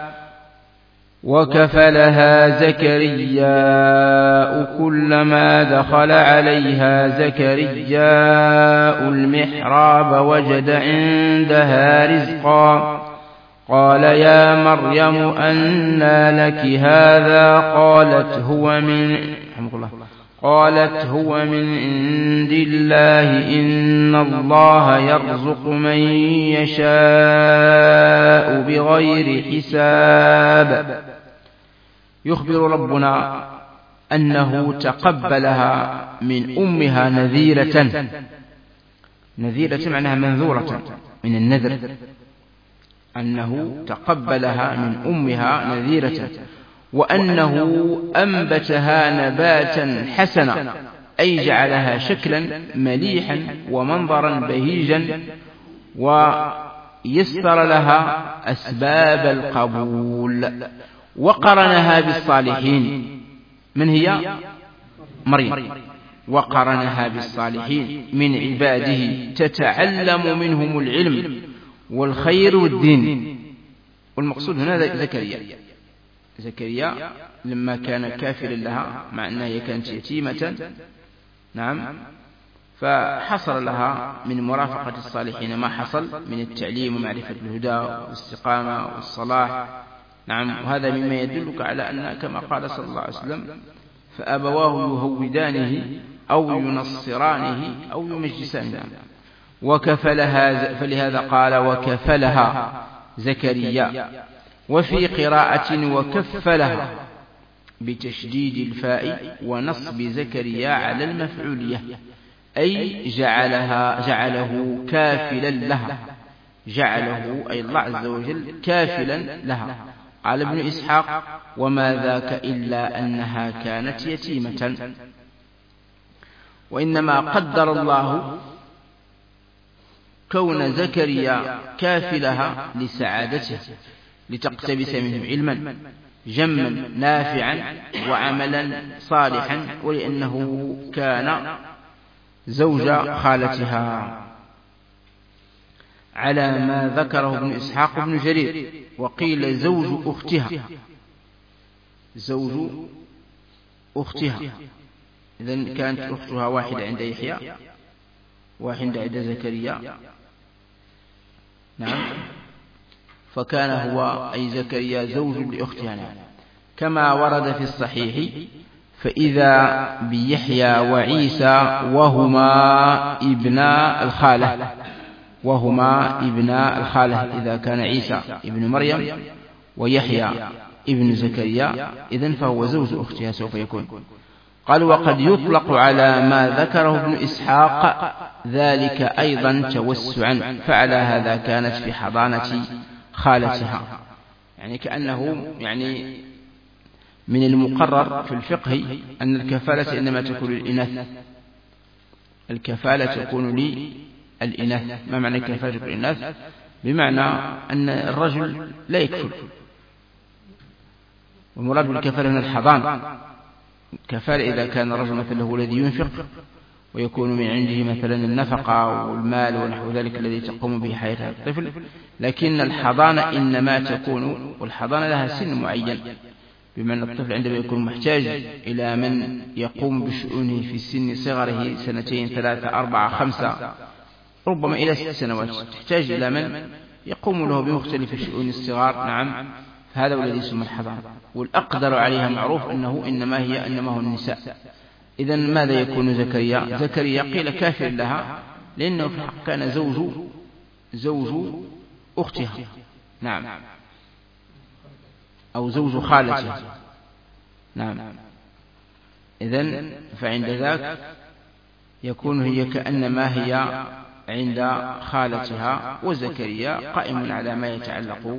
S1: وكفلها زكرياء كلما دخل عليها زكرياء المحراب وجد عندها رزقا قال يا مريم أنى لك هذا قالت هو من قالت هو من عند الله إن الله يرزق من يشاء بغير حساب. يخبر ربنا أنه تقبلها من أمها نذيرة، نذيرة معناها منذورة من النذر، أنه تقبلها من أمها نذيرة، وأنه أنبتها نباتا حسنا أي جعلها شكلا مليحا ومنظرا بهيجا ويسر لها أسباب القبول، وقرنها بالصالحين. من هي؟ مريم. وقرنها بالصالحين من عباده تتعلم منهم العلم والخير والدين. والمقصود هنا زكريا. زكريا لما كان كافلا لها مع أنها كانت يتيمة نعم فحصل لها من مرافقة الصالحين ما حصل من التعليم ومعرفة الهدى والاستقامة والصلاح نعم. وهذا مما يدلك على أن كما قال صلى الله عليه وسلم فأبواه يهودانه أو ينصرانه أو يمجسانه. وكفلها فلهذا قال وكفلها زكريا. وفي قراءة وكفلها بتشديد الفاء ونصب زكريا على المفعولية أي جعلها جعله كافلا لها، جعله أي الله عز وجل كافلا لها. قال ابن إسحاق وما ذاك إلا أنها كانت يتيمة، وإنما قدر الله كون زكريا كافلها لسعادته لتقتبس منه علما جما نافعا وعملا صالحا، ولأنه كان زوج خالتها على ما ذكره ابن إسحاق بن جرير. وقيل زوج أختها زوج أختها. إذن كانت أختها واحدة عند يحيى، واحدة عند زكريا، نعم، فكان هو أي زكريا زوج لأختها، نعم، كما ورد في الصحيح: فإذا بيحيى وعيسى وهما ابنا الخالة، وهما ابنا الخالة، إذا كان عيسى ابن مريم ويحيى ابن زكريا إذن فهو زوج أختها سوف يكون. قال: وقد يطلق على ما ذكره ابن إسحاق ذلك أيضا توسعا، فعلى هذا كانت في حضانة خالتها. يعني كأنه يعني من المقرر في الفقه أن الكفالة إنما تكون للإناث، الكفالة تكون للإناث. ما معنى الكفالة تكون للإناث؟ بمعنى أن الرجل لا يكفل، والمراد بالكفالة من الحضانة. الكفالة إذا كان الرجل مثلا هو الذي ينفق ويكون من عنده مثلا النفقة والمال ونحو ذلك الذي تقوم به حياة الطفل، لكن الحضانة إنما تكون، والحضانة لها سن معين، بمعنى الطفل عندما يكون محتاج إلى من يقوم بشؤونه في سن صغره، سنتين ثلاثة أربعة خمسة ربما إلى ست سنوات، تحتاج إلى من يقوم له بمختلف شؤون الصغار، نعم، هذا هو الذي يسمى الحضانة. والأقدر عليها معروف أنه إنما هي إنما هو النساء. إذن ماذا يكون زكريا؟ زكريا قيل كافر لها، لأنه في الحق كان زوج زوج أختها، نعم، أو زوج خالتها، نعم. إذن فعند ذاك يكون هي كأنما هي عند خالتها، وزكريا قائم على ما يتعلق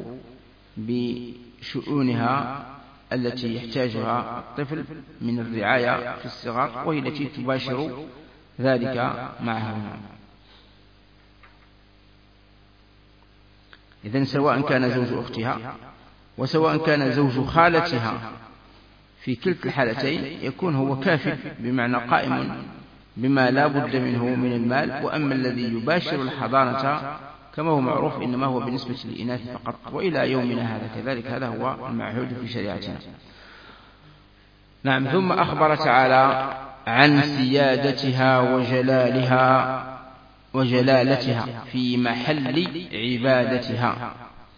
S1: بشؤونها التي يحتاجها الطفل من الرعاية في الصغر، وهي التي تباشر ذلك معها. إذن سواء كان زوج أختها وسواء كان زوج خالتها، في كلتا الحالتين يكون هو كافٍ، بمعنى قائم بما لا بد منه من المال. وأما الذي يباشر الحضانة كما هو معروف إنما هو بالنسبة للإناث فقط، وإلى يومنا هذا كذلك، هذا هو المعهود في شريعتنا. نعم. ثم أخبر تعالى عن سيادتها وجلالها وجلالتها في محل عبادتها،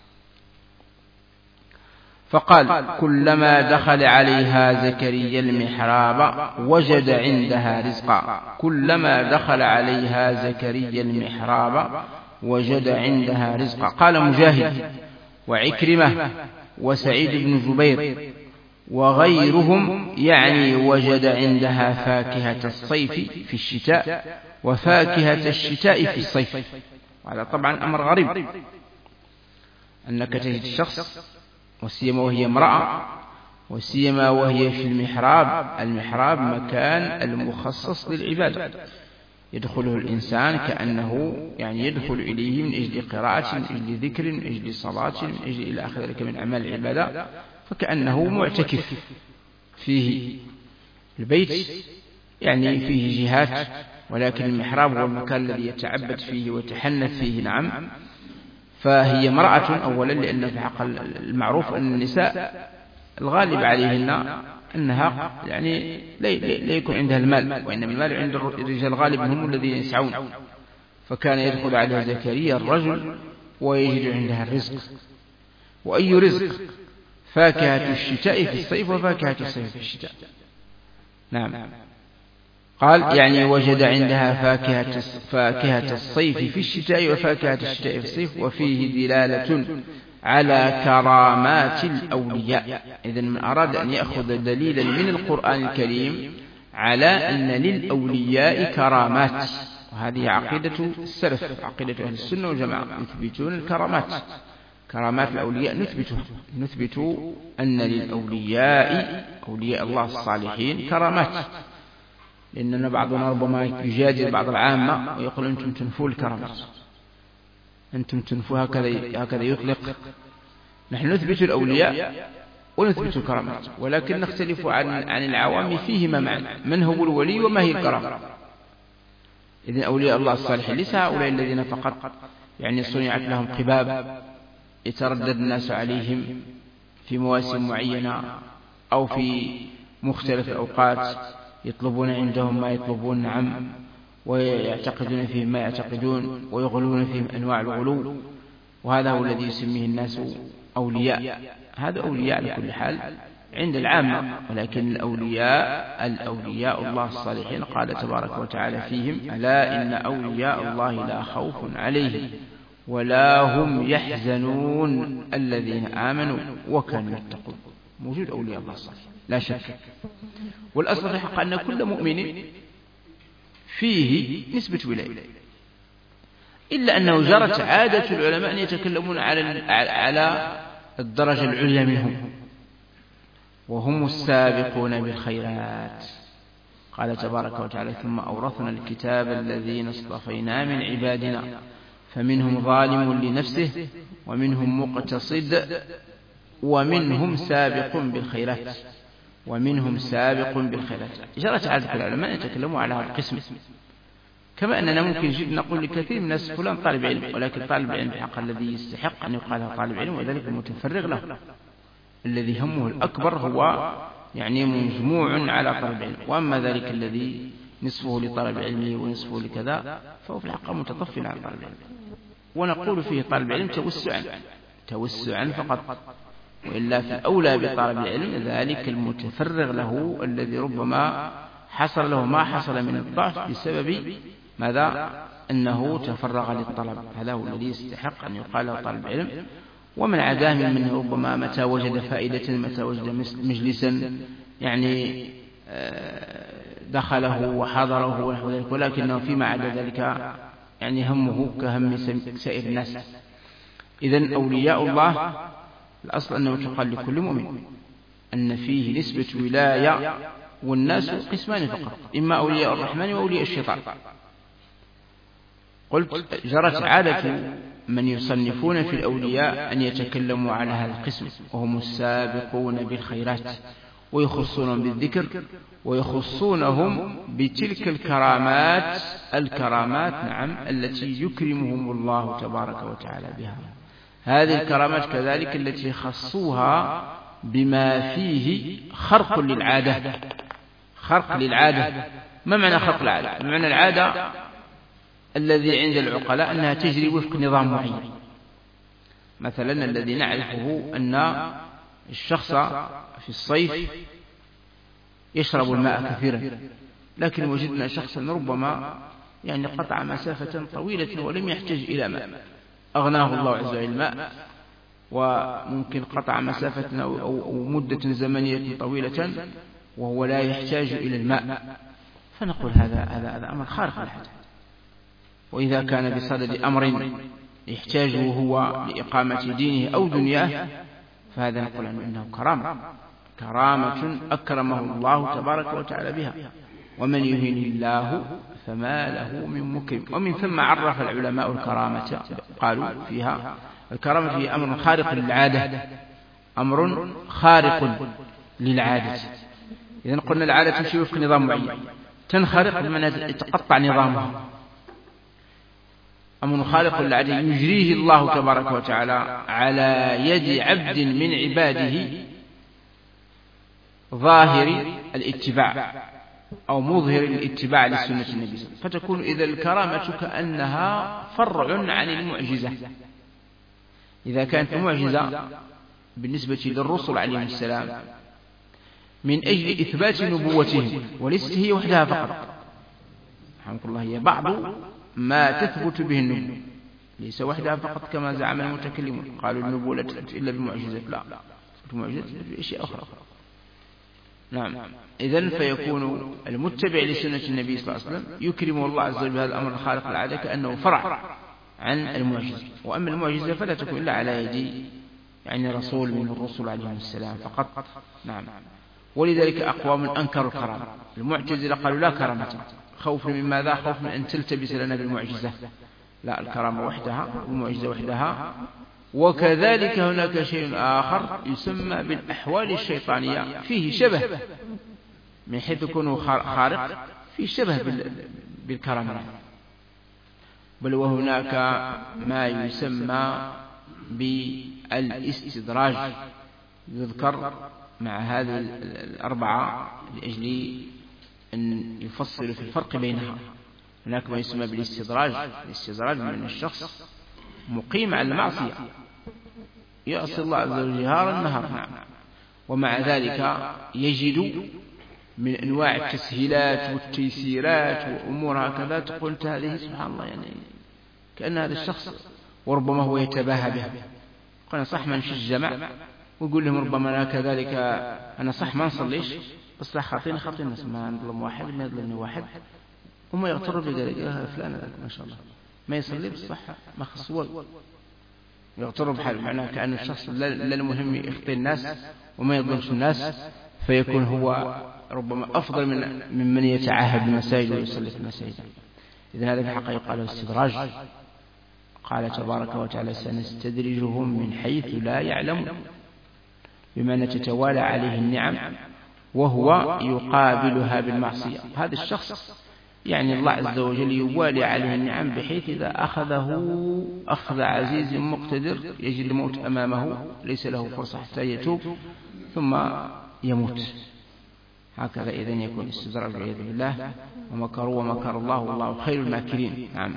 S1: فقال: كلما دخل عليها زكريا المحراب وجد عندها رزقا. كلما دخل عليها زكريا المحراب وجد عندها رزقا. قال مجاهد وعكرمة وسعيد بن جبير وغيرهم، يعني وجد عندها فاكهة الصيف في الشتاء وفاكهة الشتاء في الصيف. هذا طبعا أمر غريب، أنك تجد الشخص وسيما وهي امرأة، وسيما وهي في المحراب. المحراب مكان المخصص للعبادة، يدخله الإنسان كأنه يعني يدخل إليه من أجل قراءة، من أجل ذكر، من أجل صلاة، من أجل إلى آخر ذلك من أعمال العبادة، فكأنه معتكف فيه. البيت يعني فيه جهات، ولكن المحراب هو المكان الذي يتعبد فيه ويتحنث فيه. نعم. فهي امرأة أولا، لأن في حق المعروف أن النساء الغالب عليهن أنها يعني لا يكون عندها المال، وإنما المال عند الرجال الغالب هم الذين يسعون. فكان يدخل عليها زكريا الرجل ويجد عندها الرزق. وأي رزق؟ فاكهة الشتاء في الصيف وفاكهة الصيف في الشتاء. نعم. قال يعني وجد عندها فاكهة فاكهة الصيف في الشتاء وفاكهة الشتاء في الصيف. وفيه دلالة على كرامات الأولياء. إذن من أراد أن يأخذ دليلا من القرآن الكريم على أن للأولياء كرامات، وهذه عقيدة السلف، عقيدة أهل السنة والجماعة، يثبتون الكرامات، كرامات الأولياء نثبتها، نثبت أن للأولياء أولياء الله الصالحين كرامات. لأننا بعضنا ربما يجادل بعض العامة ويقول أنتم تنفوا الكرامات، أنتم تنفوا، هكذا هكذا يطلق. نحن نثبت الأولياء ونثبت الكرامات، ولكن نختلف عن عن العوام فيهما معا، من هو الولي وما هي الكرامة. إذن أولياء الله الصالحين ليس هؤلاء الذين فقط يعني صنعت لهم قباب يتردد الناس عليهم في مواسم معينة أو في مختلف الأوقات يطلبون عندهم ما يطلبون، نعم، ويعتقدون فيهم ما يعتقدون، ويغلون فيهم أنواع الغلو، وهذا هو الذي يسميه الناس أولياء. هذا أولياء لكل حال عند العامة، ولكن الأولياء الأولياء الله الصالحين قال تبارك وتعالى فيهم: ألا إن أولياء الله لا خوف عليهم ولا هم يحزنون الذين آمنوا وكانوا يتقون. موجود أولياء الله الصالحين لا شك، والأصل في الحق أن كل مؤمن فيه نسبة ولاية، إلا أنه جرت عادة العلماء أن يتكلمون على على الدرجة العليا منهم، وهم السابقون بالخيرات. قال تبارك وتعالى: ثم أورثنا الكتاب الذين اصطفينا من عبادنا فمنهم ظالم لنفسه ومنهم مقتصد ومنهم سابق بالخيرات ومنهم سابق بالخيرات. جرت عادة العلماء يتكلموا على هذا القسم، كما أننا ممكن جدا نقول لكثير من الناس فلان طالب علم، ولكن طالب علم بحق الذي يستحق أن يقال له طالب علم، وذلك المتفرغ له الذي همه الأكبر هو يعني مجموع على طلب العلم، وأما ذلك الذي نصفه لطلب علمه ونصفه لكذا فهو في الحقيقة متطفل على طلب العلم. ونقول فيه طالب العلم توسعا توسعا فقط، وإلا في الأولى بطلب العلم ذلك المتفرغ له الذي ربما حصل له ما حصل من الضعف بسبب ماذا؟ أنه تفرغ للطلب. هذا هو الذي يستحق أن يقال له طالب علم. ومن عداه من ربما متى وجد فائدة، متى وجد مجلسا يعني دخله وحضره ونحو ذلك، ولكنه فيما عدا ذلك يعني همه كهم سائر الناس. إذن أولياء الله الأصل أنه تقال لكل مؤمن أن فيه نسبة ولاية، والناس قسمان فقط: إما أولياء الرحمن وأولياء الشيطان. قلت جرت عادة من يصنفون في الأولياء أن يتكلموا على هذا القسم، وهم السابقون بالخيرات، ويخصونهم بالذكر، ويخصونهم بتلك الكرامات الكرامات نعم التي يكرمهم الله تبارك وتعالى بها. هذه الكرامات كذلك التي خصوها بما فيه خرق للعادة. خرق للعادة، ما معنى خرق العادة؟ معنى العادة الذي عند العقلاء أنها تجري وفق نظام معين. مثلا الذي نعرفه أن الشخص في الصيف يشرب الماء كثيرا، لكن وجدنا شخصا ربما يعني قطع مسافة طويلة ولم يحتاج إلى ماء، أغناه الله عز وجل ماء، وممكن قطع مسافة أو, أو مدة زمنية طويلة وهو لا يحتاج إلى الماء، فنقول هذا هذا هذا أمر خارق للعادة. وإذا كان بصدد أمر يحتاجه هو لإقامة دينه أو دنياه فهذا نقول عنه إنه كرامة كرامة أكرمه الله تبارك وتعالى بها. ومن يهن الله فما له من مكرم. ومن ثم عرف العلماء الكرامة، قالوا فيها الكرامة هي أمر خارق للعادة، أمر خارق للعادة. إذن قلنا العادة تمشي وفق نظام معين، تنخرق بمعنى يتقطع نظامها. أمر خالق للعادة يجريه الله تبارك وتعالى على يد عبد من عباده ظاهر الاتباع أو مظهر الاتباع لسنة النبي صلى الله عليه وسلم، فتكون إذا الكرامة كأنها فرع عن المعجزة. إذا كانت المعجزة بالنسبة للرسل عليهم السلام من أجل إثبات نبوتهم وليست هي وحدها فقط، رحمك الله، هي بعض ما تثبت به النبوة، ليس وحدها فقط كما زعم المتكلمون، قالوا النبوة لا تثبت إلا بمعجزة، لا، المعجزة بأشياء أخرى. نعم. إذن فيكون المتبع لسنة النبي صلى الله عليه وسلم يكرمه الله عز وجل بهذا الأمر الخارق العادة كأنه فرع عن المعجزة. وأما المعجزة فلا تكون إلا على يد يعني رسول من الرسل عليهم السلام فقط. نعم. ولذلك أقوام أنكروا الكرامة، المعتزلة قالوا لا كرامة، خوف من ماذا؟ خوف من أن تلتبس لنا بالمعجزة، لا، الكرامة وحدها والمعجزة وحدها. وكذلك هناك شيء آخر يسمى بالأحوال الشيطانية، فيه شبه من حيث يكون خارق، فيه شبه بالكرامة. بل وهناك ما يسمى بالاستدراج، يذكر مع هذه الأربعة لأجل أن يفصل في الفرق بينها. هناك ما يسمى بالاستدراج، الاستدراج من الشخص مقيم على المعصية يعصي الله عز وجل جهارا نهارا، نعم، ومع ذلك يجد من أنواع التسهيلات والتيسيرات وأمور هكذا تقول هذه سبحان الله، يعني كأن هذا الشخص وربما هو يتباهى بها. قال صح ما نمشي الجماعة ويقول لهم ربما أنا كذلك، أنا صح ما نصليش بس لا خاطيني خاطين الناس، ما نظلم واحد ما يظلمني واحد، هم يغتروا بذلك يا فلان ما شاء الله ما يصلي بالصح ما خص والو، يغتروا بحاله، معناه كأن الشخص لا المهم يخطي الناس وما يظلمش الناس، فيكون هو ربما أفضل من ممن يتعاهد المساجد ويصلي في المساجد. إذن هذا في الحقيقة يقال استدراج. قال تبارك وتعالى سنستدرجهم من حيث لا يعلمون، بمعنى تتوالى عليه النعم وهو يقابلها بالمعصية. هذا الشخص يعني الله عز وجل يوالي عليه النعم بحيث إذا أخذه أخذ عزيز مقتدر يجد الموت أمامه ليس له فرصة حتى يتوب ثم يموت. هكذا إذن يكون استدراج والعياذ بالله. ومكروا ومكر الله والله خير الماكرين. نعم.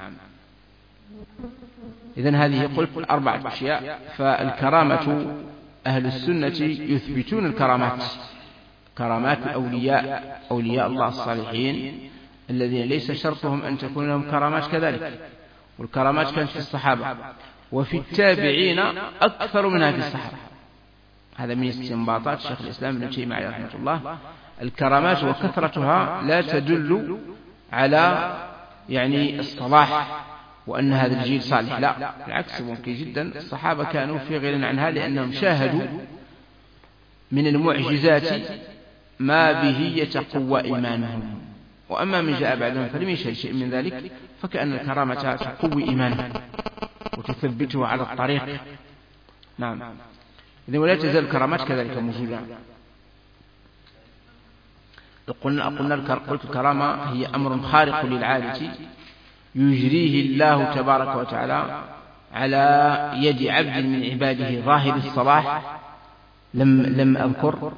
S1: إذن هذه قلت أربعة أشياء. فالكرامة أهل السنة يثبتون الكرامات، كرامات الأولياء، أولياء الله الصالحين الذين ليس شرطهم أن تكون لهم كرامات كذلك، والكرامات كانت في الصحابة وفي التابعين أكثر منها في الصحابة. هذا من استنباطات شيخ الإسلام ابن تيمية عليه رحمة الله. الكرامات وكثرتها لا تدل على يعني الصلاح وأن هذا الجيل صالح، لا بالعكس، ممكن جدا الصحابة كانوا في غنى عنها لأنهم شاهدوا من المعجزات ما به يتقوى إيمانهم. وأما من جاء بعدهم فلم يشهد شيء من ذلك، فكأن الكرامة تقوي إيمانه وتثبته على الطريق. نعم. إذن ولا تزال الكرامات كذلك موجودة. قلنا قلنا قلت الكرامة هي أمر خارق للعادة يجريه الله تبارك وتعالى على يد عبد من عباده ظاهر الصلاح. لم لم أذكر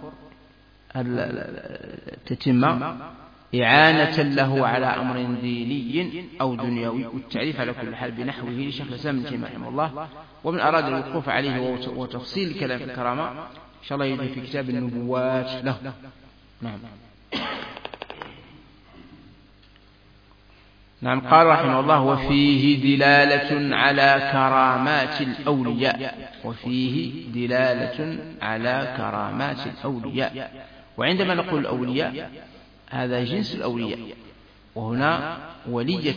S1: التتمة إعانة له على أمر ديني أو دنيوي، والتعريف على كل حال بنحوه لشيخ الإسلام ابن تيمية رحمه الله. ومن أراد الوقوف عليه وتفصيل الكلام في الكرامة إن شاء الله يجي في كتاب النبوات له. نعم. نعم. قال رحمه الله وفيه دلالة على كرامات الأولياء، وفيه دلالة على كرامات الأولياء. وعندما نقول الأولياء هذا جنس الأولياء، وهنا ولية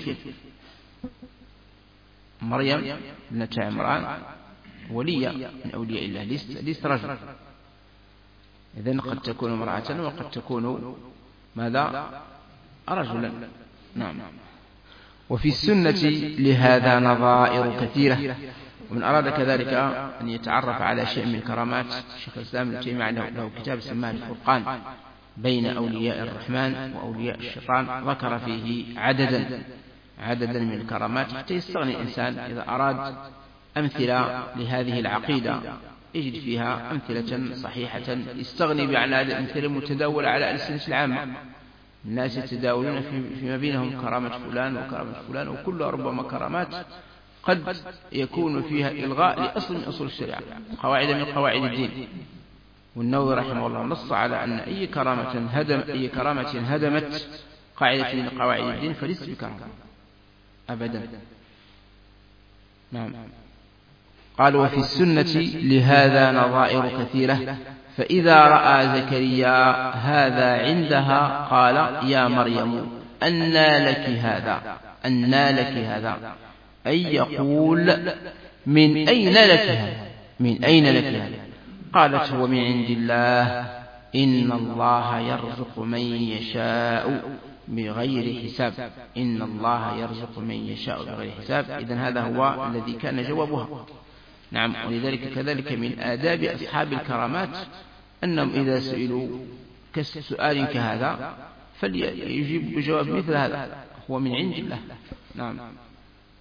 S1: مريم ابنة عمران ولية من أولياء الله، ليست رجل. إذن قد تكون امرأة وقد تكون ماذا رجلا. نعم. وفي السنة لهذا نظائر كثيرة. ومن أراد كذلك أن يتعرف على شيء من كرامات شيخ الإسلام ابن تيمية له كتاب سماه الفرقان بين أولياء الرحمن وأولياء الشيطان، ذكر فيه عددا عددا من الكرامات حتى يستغني الإنسان إذا أراد أمثلة لهذه العقيدة يجد فيها أمثلة صحيحة يستغني بعن هذه الأمثلة المتداولة على ألسنة العامة. الناس يتداولون فيما بينهم كرامة فلان وكرامة فلان، وكلها ربما كرامات قد يكون فيها إلغاء لأصل من أصول الشريعة، قواعد من قواعد الدين. والنووي رحمه الله نص على أن أي كرامة هدم أي كرامة هدمت قاعدة من قواعد الدين فليست بكرامة أبدا. نعم. قال وفي السنة لهذا نظائر كثيرة. فإذا رأى زكريا هذا عندها قال يا مريم أنى لك هذا، أنى لك هذا أي يقول من أين لك هذا، من أين لك هذا؟ قالت هو من عند الله إن الله يرزق من يشاء بغير حساب، إن الله يرزق من يشاء بغير حساب. إذن هذا هو الذي كان جوابها. نعم. ولذلك كذلك من آداب أصحاب الكرامات أنهم إذا سئلوا كسؤال كهذا فليجيب بجواب مثل هذا، هو من عند الله. نعم.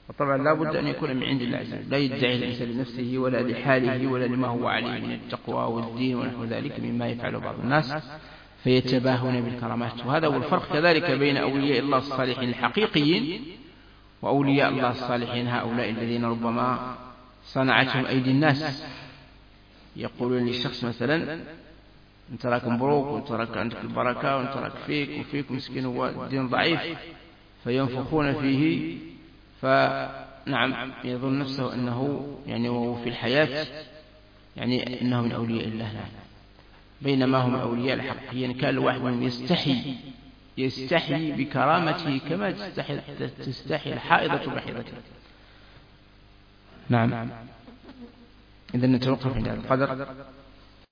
S1: وطبعا لا بد أن يكون من عند الله عز وجل، لا يدعي الإنسان لنفسه ولا لحاله ولا لما هو عليه من التقوى والدين ونحو ذلك مما يفعله بعض الناس فيتباهون بالكرامات. وهذا هو الفرق كذلك بين أولياء الله الصالحين الحقيقيين وأولياء الله الصالحين هؤلاء الذين ربما صنعتهم أيدي الناس. يقولون للشخص مثلا أنت راك مبروك وأنت راك عندك البركة وأنت راك فيك وفيك مسكين والدين ضعيف، فينفخون فيه، فنعم يظن نفسه أنه يعني وهو في الحياة يعني أنه من أولياء الله، نعم، بينما هم أولياء الحقيقيين. كان الواحد منهم يستحي يستحي بكرامته كما تستحي, تستحي الحائضة بحيضتها. نعم. إذن نتوقف عند هذا القدر.